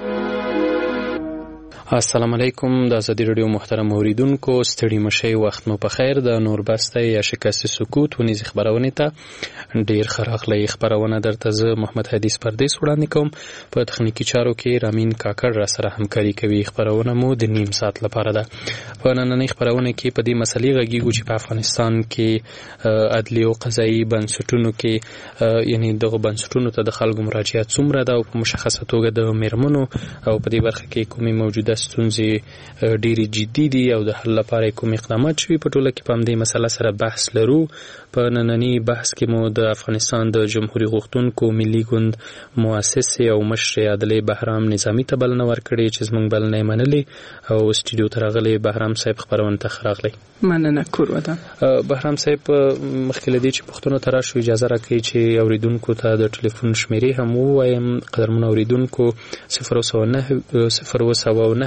السلام علیکم. د ازادي رادیو محترم اوریدونکو، ستړي مشئ، وخت مو په خیر. د نور بسته یا شکست سکوت ونیز خبرونه ته ډیر خراغلی خبرونه درته زه محمد حدیث پردیس وړاندې کوم. په تخنیکی چارو کې رامین کاکړ را سره همکاري کوي. خبرونه مو د نیم ساعت لپاره ده. په نننۍ خبرونه کې په دې مسلې غږیږو چې په افغانستان کې عدلي او قضایي بنسټونو کې یعنی دغه بنسټونو ته د خلکو مراجعت څومره ده او په مشخصه توګه د میرمنو او په دې برخه کې کومې موجوده ستونزې ډېرې جدي دي او د حل لپاره کوم اقدامات شوي. په ټوله کې په همدې مسله سره بحث لرو. په ننني بحث کې مو د افغانستان د جمهوریت غوښتونکو ملي ګوند مؤسس او مشر عادلې بهرام نظامي ته بلنه ورکړې چې زموږ بلنه یې منلې او سټوډیو ته راغلی. بهرام صاحب خبرونه ته ښه راغلی. مننه کور ودان. بهرام صاحب مخکې له دې چې پوښتنو ته راشو اجازه راکړئ چې اوریدونکو ته د ټلیفون شمیرې هم ووایم. قدرمن اوریدونکو صفر اوه سوه نهه صفر اوه سوه نهه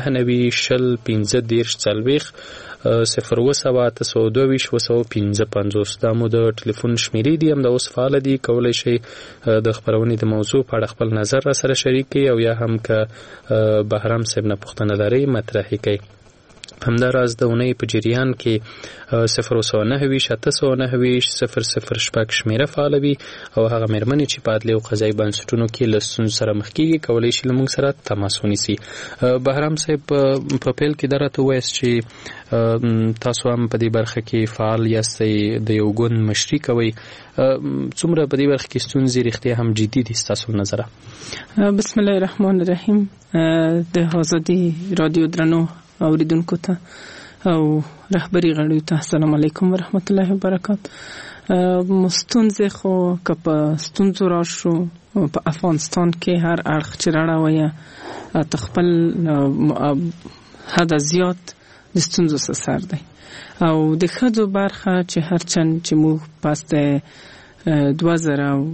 نهه نوي شل پنځه دېرش څلوېښت صفر اوه سوه اته سوه دوه ویشت اوه سوه پنځه پنځوس دا مو د ټلیفون شمیرې دي، همدا اوس فعاله دي. کولی شئ د خپرونې د موضوع په اړه خپل نظر را سره شریک کړئ او یا هم که بهرام صاحب نه پوښتنه لرئ مطرح یې کړئ. همداراز د اونۍ په جریان کې صفر سوه نهه ویشت اته سوه نهه ویشت صفر صفر شپږ شمیره فعاله وي او هغه مېرمنې چې په عدلي او قضایي بنسټونو کې له ستونزو سره مخ کېږي کولی شي له موږ سره تماس ونیسي. بهرام صاحب په پیل کې دا راته ووایاست چې تاسو هم په دې برخه کې فعال یاستئ، د یو ګوند مشري کوئ. څومره په دې برخه کې ستونزې رښتیا هم جدي دي ستاسو په نظره؟ بسم الله الرحمن الرحیم. د آزادي رادیو درنو اوریدونکو ته او رهبری غړیو ته السلام علیکم ورحمت الله وبرکات. مستونزه خو که په ستونزو راشو په افغانستان کې هر اړخ چې راړوي تخپل حد زیات د ستونزو سر دی او د ښځو برخه چې هرچند چې موږ پس د دوه زره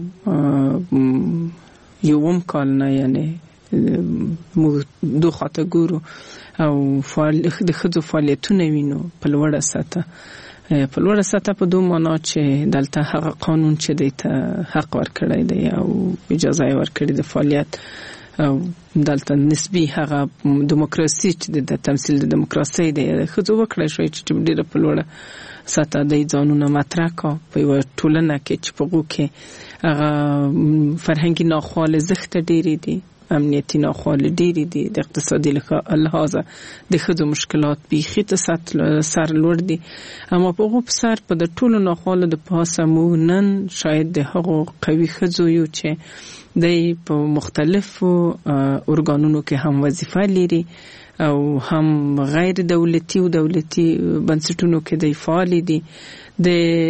یوم کال نه یعنی موږ دو خواته ګورو او د ښځو فعالیتونه وینو په لوړه سطحه په لوړه سطحه په دوه معنا چې دلته هغه قانون چې دی ته حق ورکړی دی او اجازه یې ورکړې د فعالیت او دلته نسبي هغه دیموکراسي چې د تمثیل د دیموکراسي دی ښځو وکړی شوی چې ډېره په لوړه سطحه دی ځانونه مطرح کا په یوه ټولنه کې چې په هغو کې هغه فرهنګي ناخواله زښته ډېرې دي، امنیتی ناخواله ډېرې دي، د اقتصادي لحاظه د ښځو مشکلات بیخي ته سر لوړ دي. اما په هغو په سر په د ټولو ناخواله د پاسه موږ نن شاید د هغو قوي ښځو یو چې دی په مختلفو ارګانونو کې هم وظیفه لري او هم غیر دولتي او دولتي بنسټونو کې دی فعال دي. د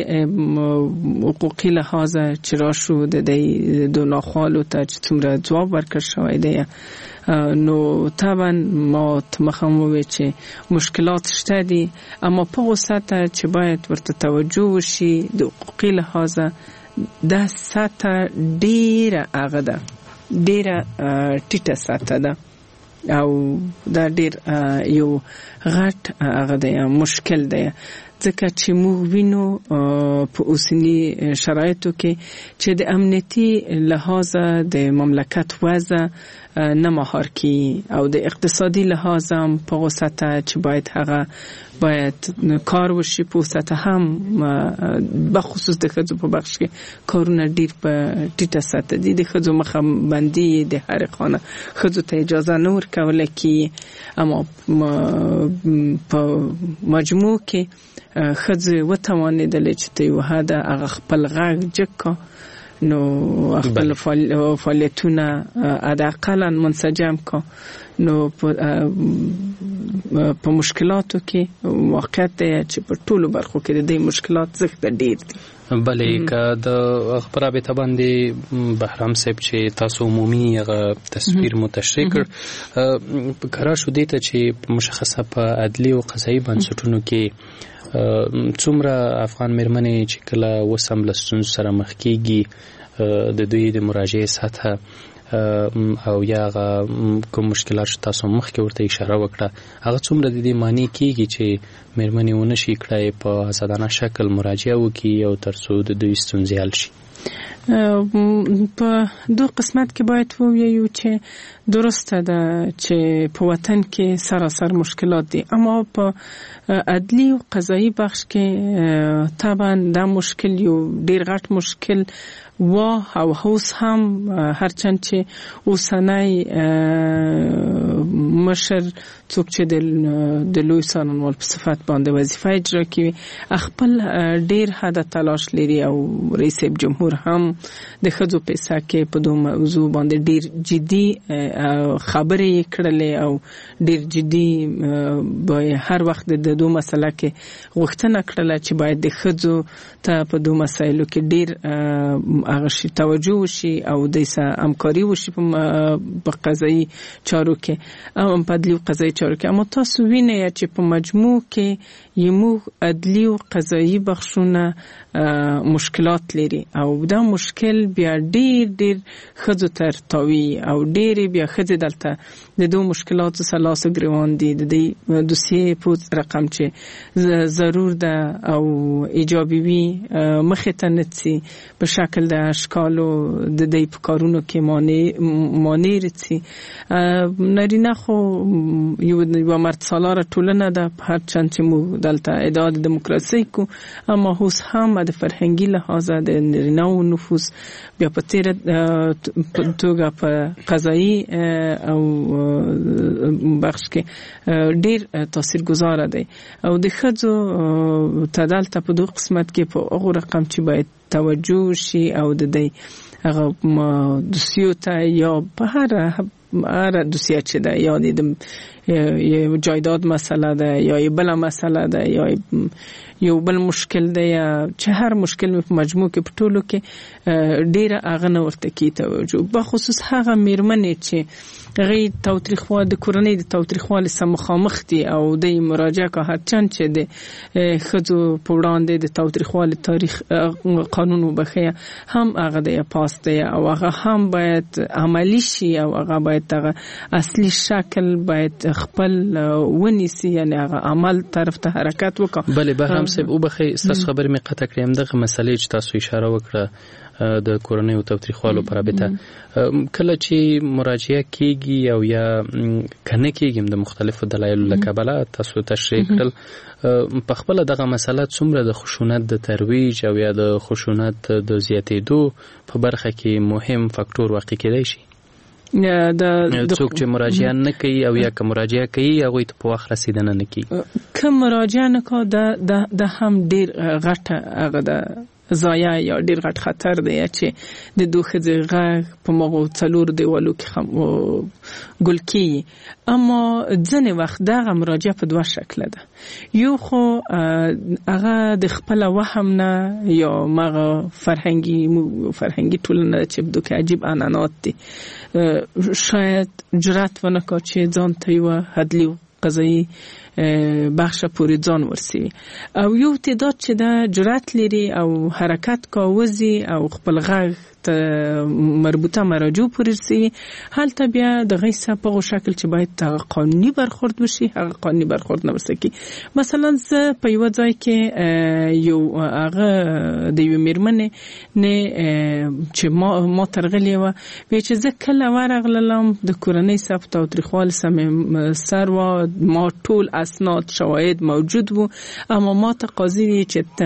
حقوقي لحاظه چې راشو د د ناخوالو ته چې څومره ځواب ورکړ شوی دی نو طبعا ما مخامخ وي چې مشکلات شته دي، اما په وسطه چې باید ورته توجه وشي د حقوقي لحاظه دا سطح ډیره هغه ده ډیره ټیټه سطح ده او دا ډیر یو غټ هغه دی مشکل دی ځکه چې موږ وینو په اوسني شرایطو کې چې د امنیتي لحاظه د مملکت وضع نه مهار کی او د اقتصادي لحاظه هم په وسطه چې باید هغه باید کار وشي په وسطه هم بخصوص د ښځو په بخش کې کارونه ډیر په ټیټه سطح دي. د ښځو مخه بندي د هر خانه ښځو ته اجازه نه ورکوله کی، اما په مجموع کې ښځې وتوانېدلې چې ته یو حده هغه خپل غږ جګ کا نو خپل فعالیتونه حداقل منسجم کا نو په مشکلاتو کې واقعیت دی چې په ټولو برخو کې د دې مشکلات زښته ډېر دي. بلې که د خبره رابطه باندې بهرام صاحب چې تاسو عمومي هغه تصویر مو تشریح کړ کارا شو دې ته چې مشخصه په عدلي او قضایي بنسټونو کې څومره افغان مېرمنې چې کله اوس هم له ستونزو سره مخ کېږي د دوی د مراجعې سطحه او یا هغه کوم مشکلات چې تاسو مخکې ورته اشاره وکړه هغه څومره د دې معنی کېږي چې مېرمنې ونه شي کړای په آزادانه شکل مراجعه وکړي او تر څو د دوی ستونزې حل شي؟ په دو قسمت کې باید ووایو چې درسته ده چې په وطن کې سراسر مشکلات دي، اما په عدلی او قضایي بخش کې طبعا دا مشکل یو ډیر غټ مشکل و او اوس هم هرچند چې اوسنی مشر څوک چې د لوی څارنوال په صفت باندې وظیفه اجرا کوي خپل ډیر حد تلاش لري او رئیس جمهور هم د ښځو په حصه کې په دوه موضوع باندې ډیر جدي خبرې کړلې او ډیر جدي به هر وخت د دوه مسله کې غوښتنه کړله چې باید د ښځو ته په دوه مسایلو کې ډیر هغه شي توجه وشي او د همکاري وشي په قضایي چارو کې او په عدلي او قضایي چارو کې. اما تاسو وینئ چې په مجموع کې یمو عدلي او قضایي بخشونه مشکلات لري او او دا مشکل بیا ډیر ډیر ښځو ته ارتاوي او ډیرې بیا ښځې دلته د دو مشکلاتو سره لاس ګریوان دي. د دې دوسیې په رقم چې ضرور ده او ایجابي وي مخې ته نه ځي په شکل د اشکالو د دې په کارونو کې مانع رسي. نارینه خو یو مرد سالاره ټولنه ده په هر چند چې موږ دلته ادعا د دموکراسي کو، اما اوس هم د فرهنګي لحاظه د نارینه او نفوس بیا په تیره توګه په قضایي او بخش کې ډیر تاثیرګذار دی او د ښځو ته دلته په دوه قسمت کې په هغه رقم چې باید توجه شي او د دې هغه دوسیو ته یا په هر هر دوسیه چې ده یا د یو جایداد مسله ده یا یو بل مسله ده یا یو بل مشکل ده یا چې هر مشکل په مجموع کې په ټولو کې ډیره هغه نه ورته کی توجه، بخصوص هغه میرمنې چې هغه تاوتریخوالي د کورنۍ د تاوتریخوالي سره مخامخ دي او د مراجعه که هر چند چې د ښځو په وړاندې د تاوتریخوالي تاریخ قانون وبخښه هم هغه د پاس دی او هغه هم باید عملی شي او هغه باید هغه اصلي شکل باید خپل ونیسي، یعنی هغه عمل طرف ته حرکت وکړي. بله بهرام صاحب وبخښئ ستاسو خبرې مې قطع کړې، دغه مسلې چې تاسو اشاره وکړه د کورنۍ او تاوتریخوالو په رابطه کله چې مراجعه کیږي او یا کنه کیږي د مختلفو دلایلو له کبله تاسو تشریح کړل، په خپل دغه مسله څومره د خشونت د ترویج او یا د خشونت د زیاتېدو په برخه کې مهم فاکتور واقع کېدای شي؟ د څوک چې مراجعه نه کوي او یا که مراجعه کوي هغوی ته په وخت رسیدنه نه کیږي، که مراجعه نه کوي د هم ډیر غټه هغه د ضایع یا ډیر غټ خطر دی چې د دوه ښځې غږ په مغو څلور دیوالو کې ګل کیږي. اما ځینې وخت دغه مراجعه په دوه شکله ده، یو خو هغه د خپل وهم نه یا مغه فرهنګي فرهنګي ټولنه چې بدو کې عجیب عنعنات دي شاید جرأت ونه کوي چې ځان ته یو حدلی قضایي بخش پوری ځان ورسوي، او یو تعداد چې دا جرأت لري او حرکت کوي او خپل غږ ته مربوطه مراجع پوری رسوي، هلته بیا د غیصه په شکل چې باید قانوني برخورد وشي هغه قانوني برخورد نه وسکي. مثلا زه په یو ځای کې یو هغه د یو میرمنې نه چې ما ما ترغلې و چې زه کله ورغلم د کورنۍ ثبت تاوتریخوال سم سر و ما ټول اسناد شواهد موجود وو، اما ما ته قاضي وی چې ته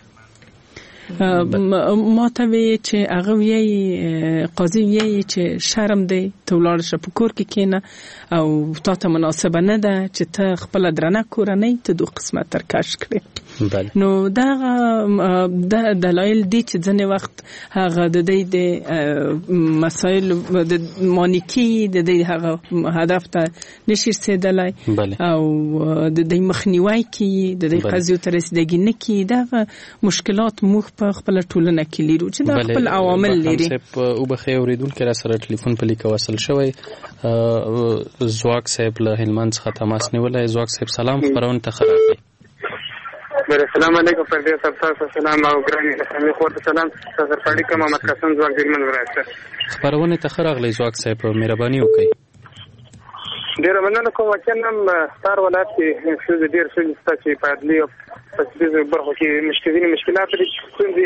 ما ته وی چې هغه وی قاضي وی چې شرم دی ته ولاړ شه په کور کې کینه او تا ته مناسبه نه ده چې ته خپل درنه کورنۍ ته دوه قسمه ترکش کړې. نو دا د دلایل دي چې ځنې وخت هغه د دې د مسایل د مانیکی د دې هغه هدف ته نشي رسیدلای او د دې مخنیوي کې د دې قضیو تر رسیدګي نه کې دا مشکلات مخ په خپل ټولنه کې لري چې دا خپل عوامل لري. او به خیر اوریدونکو را سره ټلیفون په لیک وصل شوی زواک صاحب له هلمند څخه تماس نیولای. زواک صاحب سلام، خبرونه ته خبرې. السلام علیکم پردیس صاحب، تاسو سلام او ګرانی رسمي خورته سلام. تاسو پړی کوم محمد قاسم زواک هلمند ورسته خبرونه ته خراغلی. زواک صاحب مهرباني وکړئ. ډیر مننه کوم چې نن ستار ولایت کې څه ډیر څه چې په عدلي او تسدید برخو کې مشکلې مشکلات دي څنګه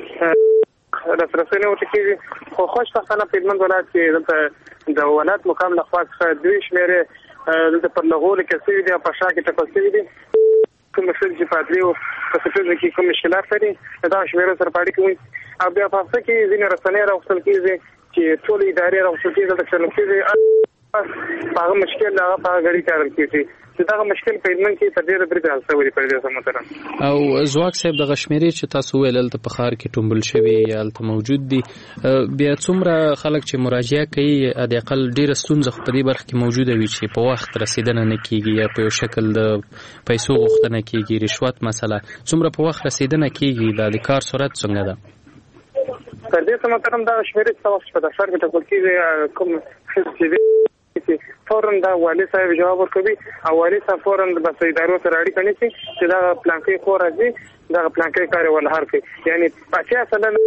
رسنۍ ورته کېږي، خو خوشبختانه په هلمند ولایت کې دلته د ولایت مقام له خوا څخه دوی شمېرې دلته پر لغولو کې شوي دي او په شا کې ټاکل شوي دي. کوم ښځې چې په عدلي او په تسدید کې کوم مشکلات لري دا شمېرې سره په اړیکه وي او بیا په هفته کې ځینې رسنۍ راوستل کېږي چې ټولې ادارې راوستل کېږي دلته څرګند کېږي هغه مشکل هغه په غړي کارل کېږي چې دا مشکل په هلمند کې تر ډېره پورې حل شوی دی. پردیس محترم او زواک صاحب دغه شمېرې چې تاسو ویل هلته په ښار کې ټومبل شوي یا هلته موجود دي، بیا څومره خلک چې مراجعه کوي حداقل ډېره ستونزه خو په دې برخه کې موجوده وي چې په وخت رسیدنه نه کېږي یا په یو شکل د پیسو غوښتنه کېږي، رشوت مسله، څومره په وخت رسیدنه کېږي، دا د کار سرعت څنګه ده؟ پردیس محترم دا شمېرې څه وخت په دفتر کې ټاکل کېږي کوم ښځې فورن دا والي صاحب جواب ورکوي او والي صاحب فورن د بس ادارو سره اړیکه نیسي چې دا پلانکې خو راځي دا پلانکې کار ول هر کوي، یعنی پاتې اصلا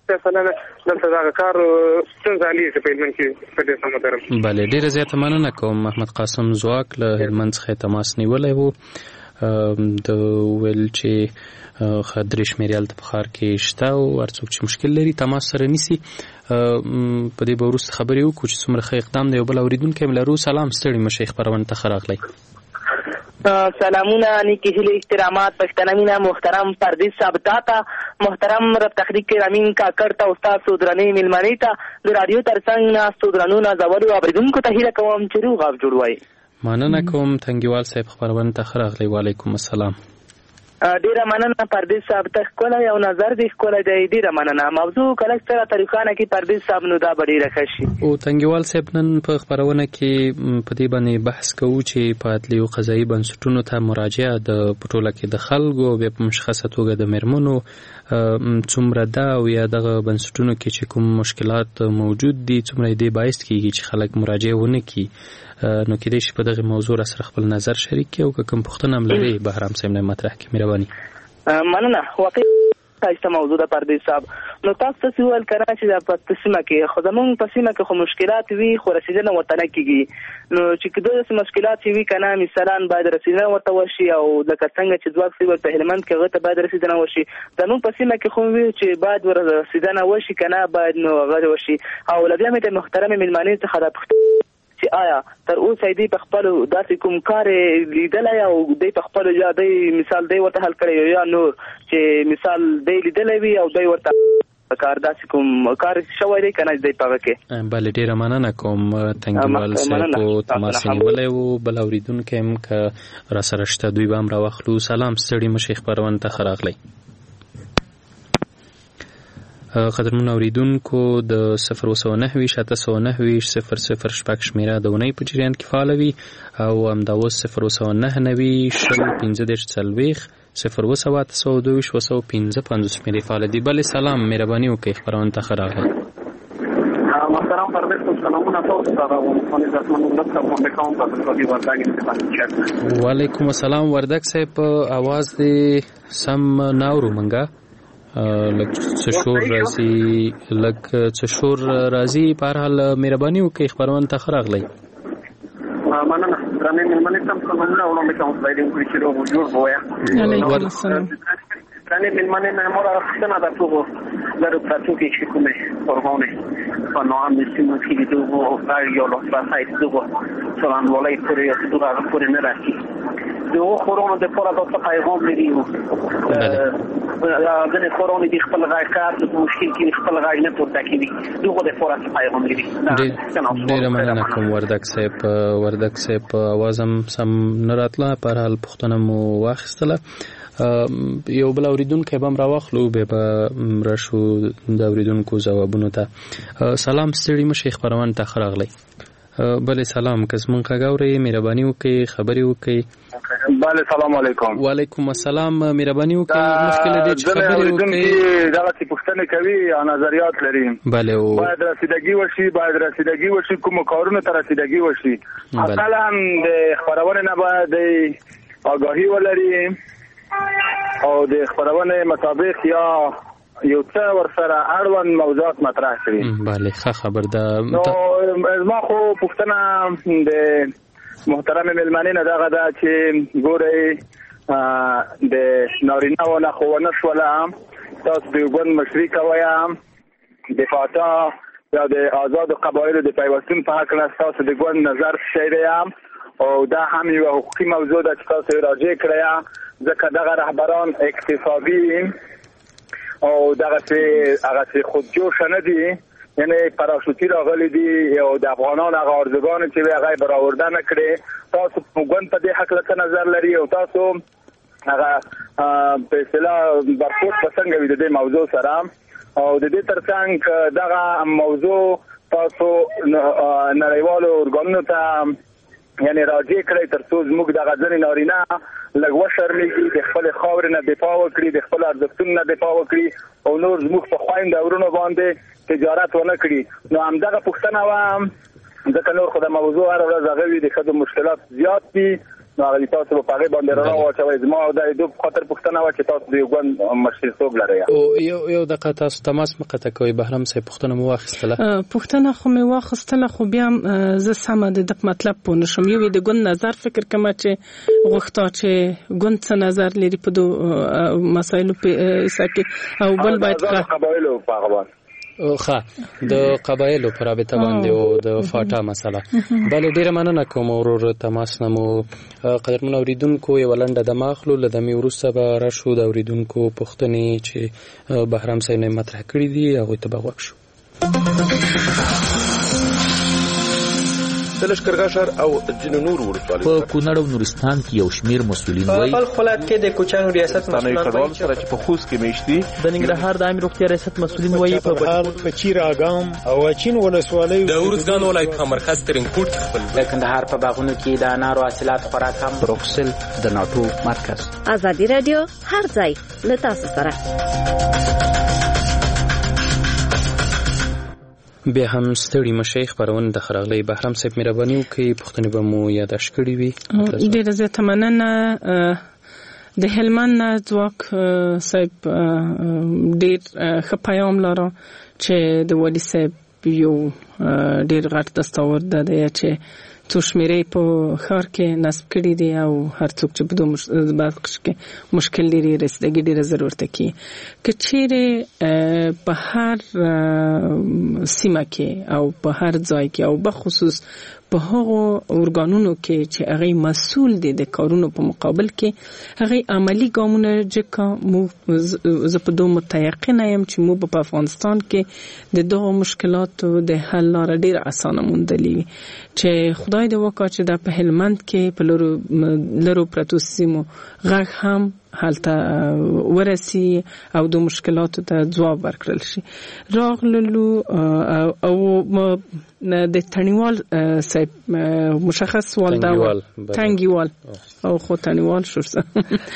مثلا دلته دا کار څنګه علي چې په من کې په دې سم درم. بله ډیره زیاته مننه کوم. محمد قاسم زواک له هلمند څخه تماس نیولی وو د ویل چې خدري شمیریال ته په ښار کې شته او هر څوک چې مشکل لري تماس سره نیسي. په دې به وروسته خبرې وکړو چې څومره ښه اقدام دی. یو بل اورېدونکی م لرو. سلام ستړي مشئ خپرونې ته ښه راغلی. سلامونه نیکی هیله احترامات پښتنه مینا محترم پردیس صاحب تا محترم رب تخریق رامین کاکړ ته استاد سودرنې ملمنې ته د رادیو ترڅنګ ناستو درنو نازولو اورېدونکو ته هیله کوم چې روغ او جوړ وای. مننه کوم. تنګیوال صاحب خپرونې ته ښه راغلی. وعلیکم السلام. ډیره مننه پردیس صاحب ته ښکلی او نظر دی ښکلی دی. ډیره مننه. موضوع کله سره طریقانه کې پردیس صاحب نو دا به ډیره ښه شي. او تنګیوال صاحب نن په خپرونه کې په دې باندې بحث کوو چې په عدلي او قضایي بنسټونو ته مراجعه د په ټوله کې د خلکو او بیا په مشخصه توګه د میرمنو څومره ده او یا دغه بنسټونو کې چې کوم مشکلات موجود دي څومره دې باعث کېږي چې خلک مراجعه ونه کړي. نو کېدای شي په دغه موضوع را سره خپل نظر شریک کړي او که کوم پوښتنه هم لري بهرام صاحب نه مطرح کړي. مهرباني. مننه. واقعي ښایسته موضوع ده پردیس صاحب. نو تاسو څه وویل که نه چې په سیمه کې خو زمونږ په سیمه کې خو مشکلات وي خو رسېدنه ورته نه کېږي. نو چې که داسې مشکلات وي که نه مثلا باید رسېدنه ورته وشي او لکه څنګه چې ځواک صاحب په هلمند کې هغه ته باید رسېدنه وشي. زمونږ په سیمه کې خو وي چې باید رسېدنه وشي که نه باید نو هغه وشي. او له بیا مې د محترمې مېلمنې څخه دا پوښتنه چې آیا تر اوسه دی په خپل داسې کوم کار لیدلی او دی په خپل یا دی مثال دی ورته حل کړی یا نور چې مثال دی لیدلی وي او دی ورته کار داسې کوم کار شوی دی که نه دی په هغه کې. بله ډېره مننه کوم. تنګیوال صاحب و تماس یې نیولی و. بل اورېدونکی هم که را سره شته دوی به هم راواخلو. سلام ستړي مشئ خپرونې ته ښه راغلی. قدرمن اوریدونکو د صفر و سوه نهه ویشت اته سوه نهه ویشت صفر صفر شپږ شمېره د اونۍ په جریان کې فعاله وي او همدا اوس صفر و سوه نهه نوي شل پنځه دېرش څلوېښت صفر و سوه اته سوه دوه ویشت و سوه پنځه پنځوس شمېرې فعاله دي. بلې سلام. مهرباني وکړئ خپرونې ته ښه راغلی. محترم پردیس صاحب سلامونه تاسو ته افغانستان عزتمن ولس ته وړاندې کوم. تاسو په دې وردګ کې وعلیکم السلام. وردګ صاحب اواز دې سم نه اورو منګه. لږ څه شور راځي لږ څه شور راځي. په هر حال مهرباني وکړئ خپرونې ته ښه راغلی. مننه. درنې مېلمنې ته سلامونه وړاندې کوم. خدای دې وکړي چې روغ او جوړ ووایه. علیکم السلام. درنې مېلمنې نه مو راغوښتنه ده ټولو لرو پراتو کې چې کومې قربانې په نوامې سیمو کې د دغو افغان یا لاسرسی د دغو څرنګوالۍ پورې یا د دغو هغه پورې نه رسي. د هغو خورونو دپاره دا څه پیغام لري ځینې خورونې د خپل غږ کار د مشکل کې خپل غږ نه پورته کوي. دغو دپاره څه پیغام لري. ډېره مننه کوم وردګ صاحب. وردګ صاحب اواز هم سم نه راتله. په هر حال پوښتنه مو واخیستله. یو بل اورېدونکی به هم راواخلو بیا به راشو د اورېدونکو ځوابونو ته. سلام ستړي مشئ خپرونې ته ښه راغلی. بله سلام. که زمونږ غږ اورئ مهرباني وکړئ خبرې وکړئ. بله سلام علیکم. وعلیکم السلام. مهرباني وکړئ مخکې له دې چې خبرې وکړئ دغسې پوښتنې کوي او نظریات لري. بله او باید رسیدګي وشي باید رسیدګي وشي کومو کارونو ته رسیدګي وشي. اقلا د خپرونې نه باید آگاهي ولري او د خپرونې مطابق یا یو څه ورسره اړوند موضوعات مطرح کړي. بله ښه خبر ده. نو زما خو پوښتنه د محترم مېلمنې نه دغه ده چې ګورئ د نارینه‌و نه خو ونه شوله تاسو د یو ګوند مشري کوئ د فاتا یا د آزادو قبایلو د پیوستون په هکله ستاسو د ګوند نظر څه شی دی او دا هم یوه حقوقي موضوع ده چې تاسو یې راجع کړی ځکه دغه رهبران اقتصادي او دغسې هغسې خودجوشه نه دي یعنی پراشوتي راغلي دي او د افغانانو هغه آرزوګانې چې وي هغه یې براورده نه کړې. تاسو ګوند په دې هکله څه نظر لري او تاسو هغه په اصطلاح برخورد به څنګه وي د دې موضوع سره او د دې تر څنګ دغه موضوع تاسو نړیوالو ارګانونو ته یعنی راجع کړئ تر څو زموږ دغه ځینې نارینه لږ وشرمېږي د خپلې خاورې نه دفاع وکړي د خپلو ارزښتونو نه دفاع وکړي او نور زموږ په خویندو ورونو باندې تجارت ونه کړي. نو همدغه پوښتنه وه ځکه نور خو د موضوع هره ورځ هغه وي د ښځو مشکلات زیات دي نو هغه تاسو په هغه باندې رڼا واچوي. زما د دې خاطر پوښتنه و چې تاسو د یو ګوند مشرتوب لرئ. او یو یو دغه تاسو تماس مقطع کوي بهرام صاحب پوښتنه مو واخیستله. پوښتنه خو مې واخیستله خو بیا زه سم د دغه مطلب پوه نشم. یو د ګوند نظر فکر کوم چې غوښتا چې ګوند څه نظر لري په دو مسایلو په اساکي او بل باید قبایلو په هغه ښه د قبایلو پر رابطه باندې او د فاټا مسله. بل ډیره مننه کوم ورور تماس نمو قدرمن اوریدونکو یو لنډه د ماخلو لدمي ورسته به راشو د اوریدونکو پوښتنې چې بهرام صاحب نه مطرح کړې دي هغه ته بغوښ شو. د لښکرګاه ښار او ځینو نورو ولسوالیو په کونړ او نورستان کې یو شمیر مسؤلین وایي په خپل ولایت کې د کوچانو ریاست مسؤلین وایي چې په خوست کې میشتي د ننګرهار د عامه روغتیا ریاست مسؤلین وایي په بهار په چیر اګام او اچین ولسوالیو د ورزګان ولایت په مرکز ترنکوټ خپل د کندهار په باغونو کې د انارو حاصلات خورا کم. بروکسل د ناتو مرکز. ازادي رادیو هر ځای له تاسو سره. بیا هم ستړي مشایخ خبرونه د خراغلی بهرام صاحب مهرباني وکړي پوښتنې به مو یاداش کړې وي. ډېره زیاته مننه. د هلمند نه ځواک صاحب ډېر ښه پیغام لاره چې د والي صاحب یو ډېر غټ دستاورد دی چې څو شمېرې په ښار کې نصب کړي دي او هر څوک چې په دغه برخه کې مشکل لري رسیدګي ډېره ضرورت کوي. که چیرې په هر سیمه کې او په هر ځای کې او بخصوص په هغو ارګانونو کې چې هغه مسؤل دي د کارونو په مقابل کې هغه عملی ګامونه چې مو زه په دوه متيقنه يم چې مو په افغانستان کې د دغه مشکلاتو د حل لاره ډېر اسانه موندلې چې خدای دې وکړي چې د په هلمند کې په لرو لرو پرتو سیمو غږ هم حالته ورسی او د مشکلاتو ته ځواب ورکړل شي. راغلو او د تنیوال صاحب مشخص سوال دا تنگیوال او خو تنیوال شورسه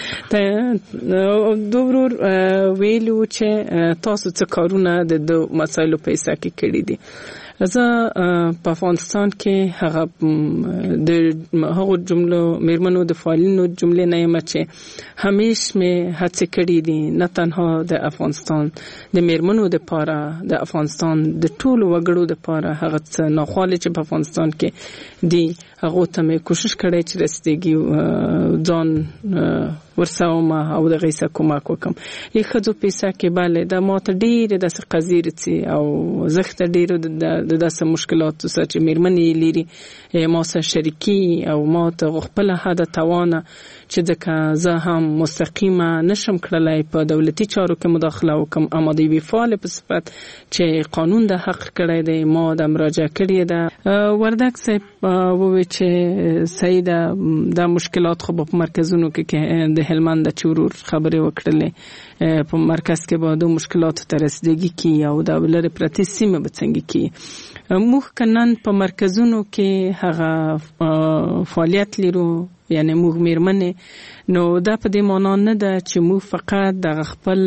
دوبرور ویلو چې تاسو څه کارونه د مسایلو په اساس کې کړی دي. زه په افغانستان کې هغه د هغو جملو میرمنو د فعالینو جملې نه یم چې همیش مې هڅې کړې دي نه تنها د افغانستان د میرمنو د پاره د افغانستان د ټولو وګړو د پاره هغه څه ناخواله چې په افغانستان کې دي هغه ته مې کوشش کړې چې رسیدګي ځان ورساوم او د غیسه کومک وکم. یې خځو پیسه کې bale د ماته ډېر د قضیې رڅي او زخت ډېر د د داسې مشکلاتو سره چې میرمنې لري ما سره شریکي او ما ته خپل هدا توانه چې ځکه زه هم مستقیمه نشم کړلای په دولتي چارو کې مداخله وکم اما د وی فعال په صفت چې قانون د حق کړی دی ما د مراجعه کړې ده. وردک صاحب ووی چې سیده د مشکلات خو په مرکزونو کې د هلمند د چورور خبرې وکړلې په مرکز کې به د مشکلات ته رسیدګي کی او د بلر پرتی سیمه به څنګه کی. موږ کنن په مرکزونو کې هغه فعالیت لرو یعنی موږ میرمنې نو دا په دې معنا نه ده چې موږ فقط د خپل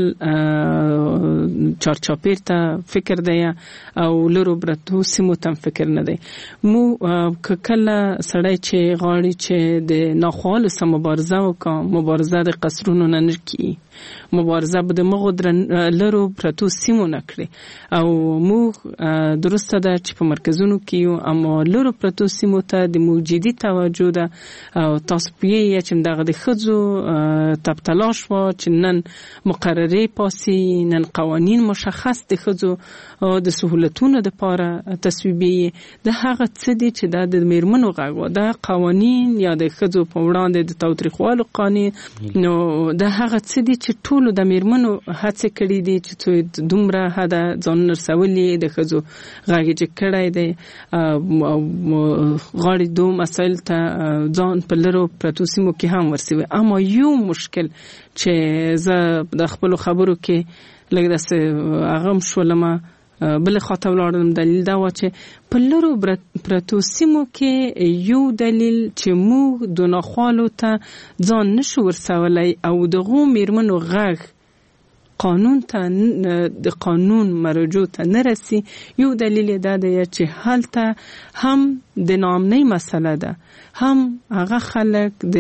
چارچاپیر ته فکر دی او لرو برتو سیمو ته فکر نه دی. مو کله سړی چې غاړي چې د ناخوالو سم مبارزه وکړي مبارزه د قصرونو نه نه کی مبارزه به د مغو لرو پرتو سیمو نه کړي او موږ درسته ده چې په مرکزونو کې یو اما لرو پرتو سیمو ته د موجودي توجه ده او تاسو پیه چې دغه د خځو تبتلاش و چې نن مقرره پاسي نن قوانین مشخص د خځو د سہولتونو د پاره تصویبي د هغه څه دي چې د میرمنو غږ و د قوانین یا د خځو په وړاندې د تاوتریخوالو قانون نو د هغه څه دي چې ټول د میرمنو هڅه کړې دي چې دومره هدا ځان رسولې د خځو غږ چې کړای دی غاړي دوه مسایل ته ځان په لرو پرتو سیمو کې هم ورسوي اما یو مشکل چې زه د خپل خبرو کې لږ داسې اغم شولم بل خاطر ولاړم دلیل دا و چې په لرو پرتو سیمو کې یو دلیل چې موږ د ناخوالو ته ځان نشو ورسولای او دغه میرمنو غږ قانون ته د قانون مرجو ته نه رسي. یو دلیل دا دی چې هلته هم د نامنۍ مسله ده، هم هغه خلک د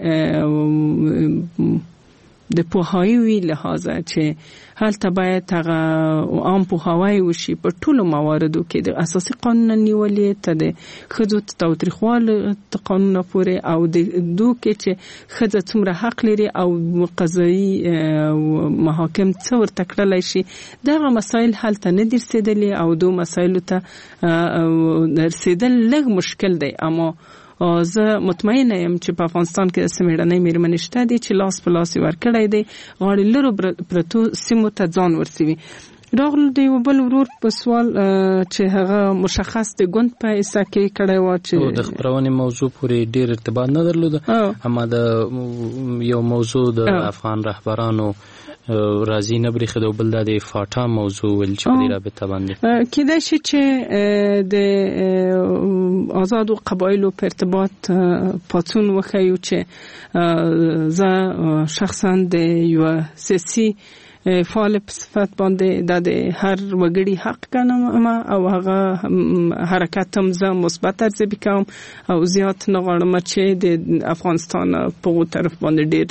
د پوهاوي وی لحاظه چې هلته باید هغه عام پوهاوی وشي په ټولو مواردو کې د اساسي قانون نیولې ته د ښځو تاوتریخوالي قانون پورې او د دوی کې چې ښځه څومره حق لري او قضایي محاکم څه ورته کړلی شي. دغه مسایل هلته نه دي رسېدلي او دو مسایلو ته رسېدل لږ مشکل دی. اما زه مطمئنه یم چې په افغانستان کې د سمیړنۍ میرمنې شته دي چې لاس په لاس ورکړی دی، غاړې لرو پرتو سیمو ته ځان ورسوي. راغلو د یو بل ورور په سوال چې هغه مشخص د ګوند په حصه کې کړی و چې د خپرونې موضوع پورې ډېر ارتباط نه درلوده، اما د یو موضوع د افغان رهبرانو راځي نه بریښي د بل د فاټا موضوع ول چې په دې رابطه باندې کېدای شي چې د آزادو قبایلو په ارتباط پاڅون وښیو چې زه شخصا د یو سیاسي فعال په صفت باندې د هر وګړي حق ګڼم او هغه حرکت هم زه مثبت ارزیابي کوم او زیات نه غواړم چې د افغانستان په طرف باندې ډېر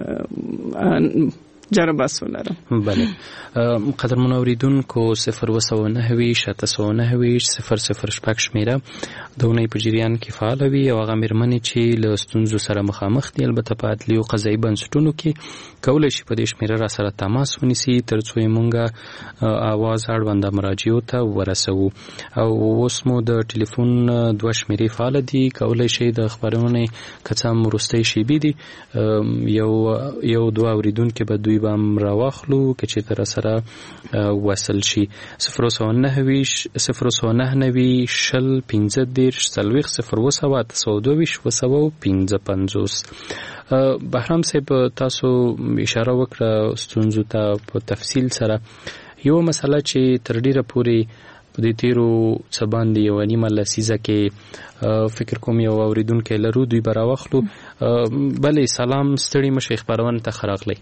جرباس ولرم. بله قدر منوریدونکو صفر و سو نه ویش اته سو نه ویش صفر صفر شپږ شمیره دونې په جریان کې فعال وي او هغه مېرمنې چې له ستونزو سره مخامخ دي البته په عدلي او قضایي بنسټونو کې کولی شي په دې شمیره را سره تماس ونیسي تر څو یې مونږ اواز اړونده مراجعو ته ورسوو. او اوس مو د ټلیفون دوه شمیرې فعال دي، کولی شي د خبرونې که څه هم وروستۍ شیبې دي یو یو دوه اورېدونکي به دوی به هم راواخلو که چېرته را سره وصل شي. صفر سوه نهه ویشت صفر سوه نهه نوي شل پنځه دېرش څلوېښت صفر اووه سوه اته سوه دوه ویشت اووه سوه پنځه پنځوس. بهرام صاحب تاسو اشاره وکړه ستونزو ته په تفصیل سره. یو مسله چې تر ډیره پورې په دې تیرو څه باندې یوه نیمه لسیزه کې فکر کوم یو اورېدونکی لرو دوی به راواخلو. بلې سلام ستړي مشئ خپرونې ته ښه راغلی.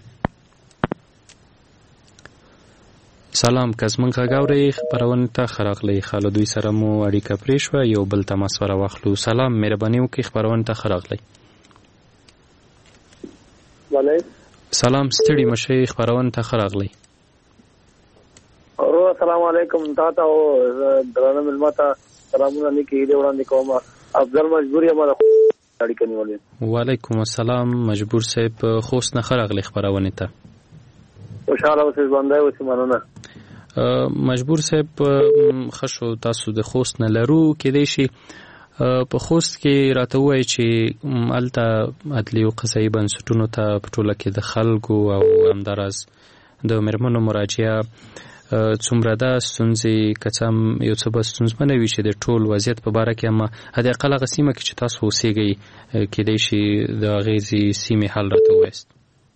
سلام که زمونږ غږ اورئ خپرونې ته ښه راغلی. ښه له دوی سره مو اړیکه پرېښوه یو بل تماس راواخلو. سلام مهرباني وکړئ خپرونې ته ښه راغلی. سلام ستړي مشئ خپرونې ته ښه راغلی. ورو السلام علیکم تاسو او درنه ملما ته سلامونه لیکي دې وړاندې کوم. افضل مجبور یم د اړیکه نیولې. وعلیکم السلام مجبور صاحب خوست نه ښه راغلی خپرونې ته. خوشاله اوسئ ژوندی اوسئ مننه. مجبور صاحب ښه شو تاسو د خوست نه لرو. کېدای شي په خوست کې راته ووایي چې هلته عدلي او قضایي بنسټونو ته په ټوله کې د خلکو او همداراز د مېرمنو مراجعه څومره ده، ستونزې که څه هم یو څه به ستونزمنه وي چې د ټول وضعیت په باره کې، اما حداقل هغه سیمه کې چې تاسو اوسېږئ کېدای شي د هغې سیمې حال راته ووایاست.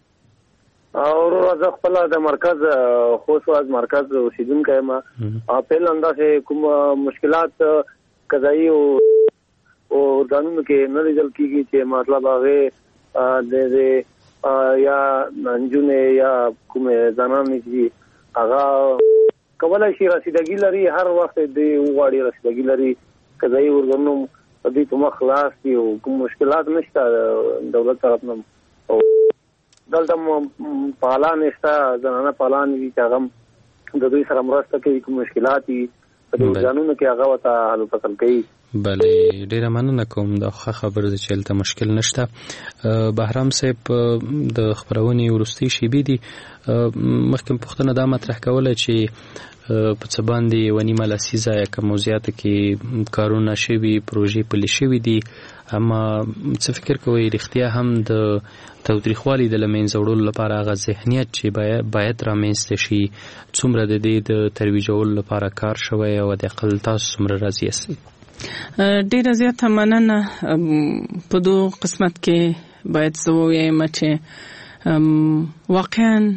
او زه خپل د مرکز خوست واز مرکز اوسیدونکی یم. پیل انداسې کوم مشکلات قضایي او ارګانونو کې نه لیدل کېږي چې مطلب هغې د یا نجونې یا کومې زنانې چې هغه کولی شي رسیدګي لري، هر وخت دوی وغواړي رسیدګي لري قضایي ارګانونو په دوی په مخ خلاص دي او کوم مشکلات نشته دولت طرف نه. او دلته پالان شته زنانه پالان دي چې هغه د دوی سره مرسته کوي، کوم مشکلات دي په دې ارګانونو کې هغه ورته حل فصل کوي. بله ډیره مننه کوم دا ښه خبره ده چې هلته مشکل نشته. بهرام صاحب د خپرونې وروستۍ شیبې دي مخکې پوښتنه دا مطرح کوله چې په څه باندې یوه نیمه لسیزه یا کم او زیاته کې کارونه شوي پروژې پلي شوي دي، اما څه فکر کوئ رښتیا هم د تاوتریخوالي د له منځه وړلو لپاره هغه ذهنیت چې باید رامنځته شي څومره د دې د ترویجولو لپاره کار شوی او د اقل تاسو څومره راضي یاستئ؟ ډیره زیاته مننه. په دو قسمت کې باید زه ووایم چې واقعا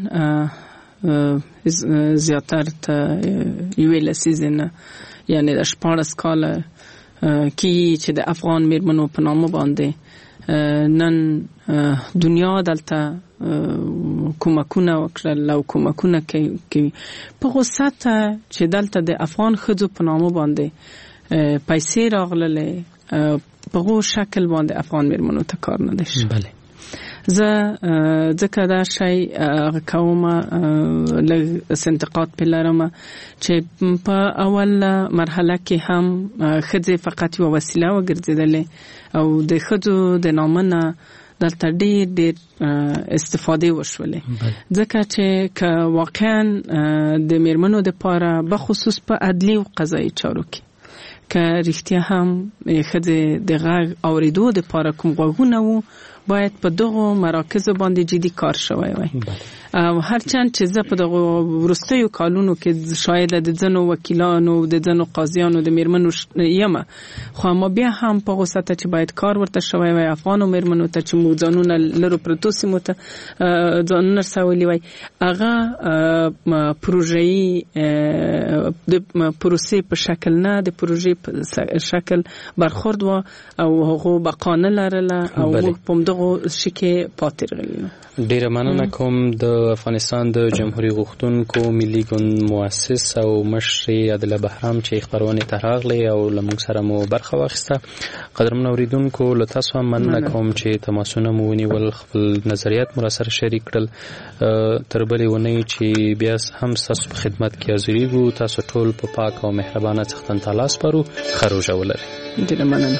زیاتر ته یوې لسیزې نه یعنې د شپاړس کاله کې چې د افغان میرمنو په نامه باندې نن دنیا دلته کومکونه وکړل او کومکونه کوي. په غوسات چې دلته د افغان ښځو په نامه باندې پیسې راغللې په غو شکل باندې افغان میرمنو ته کار نه دی. بله زه ځکه دا شی هغه کوم لږ انتقاد پې لرم چې په اول مرحله کې هم ښځې فقط یوه وسیله وګرځېدلې او د ښځو د نامه نه دلته ډېر ډېر استفادې وشولې. ځکه چې که واقعا د میرمنو دپاره بخصوص په عدلي او قضایي چارو کې که رښتیا هم ښځې د غږ اورېدو دپاره کوم غوږونه وو باید په دغو مراکزو باندې جدي کار شوی وای. او هرچند چې زه په دغو وروستیو کالونو کې شاید د ځینو وکیلانو د ځینو قاضیانو د میرمنو یم، خو اما بیا هم په غوسته چې باید کار ورته شوی وای افغانو میرمنو ته چې موږ ځانونه لرو پرتو سیمو ته ځانونه رسولي وای. هغه پروژه‌ای د پروسې په شکل نه د پروژې په شکل برخورد و او هغه بقا نه لرله او موږ په دغه شکه پاتې راغلو. ډیره مننه کوم د افغانستان د جمهوریت غوښتونکو ملي ګوند مؤسس او مشر عادل بهرام چې خبرونه ته راغلي او لمونږ سره مو برخه واخیسته. قدرمن اوریدونکو له تاسو هم مننه کوم چې تماسونه مو ونیول، خپل نظریات مو سره شریک کړل. تر بلې ونې چې بیا هم تاسو په خدمت کې حاضرېږو. تاسو ټول په پاک او مهربانه څښتن تعالی سپارو. ښه روژه ولرئ. ډیره مننه.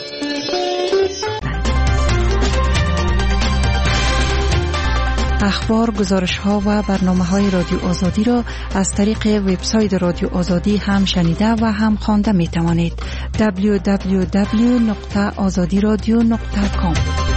اخبار، گزارش ها و برنامه های رادیو آزادی را از طریق وبسایت رادیو آزادی هم شنیده و هم خوانده می توانید. دبلیو دبلیو دبلیو دات آزادی رادیو دات کام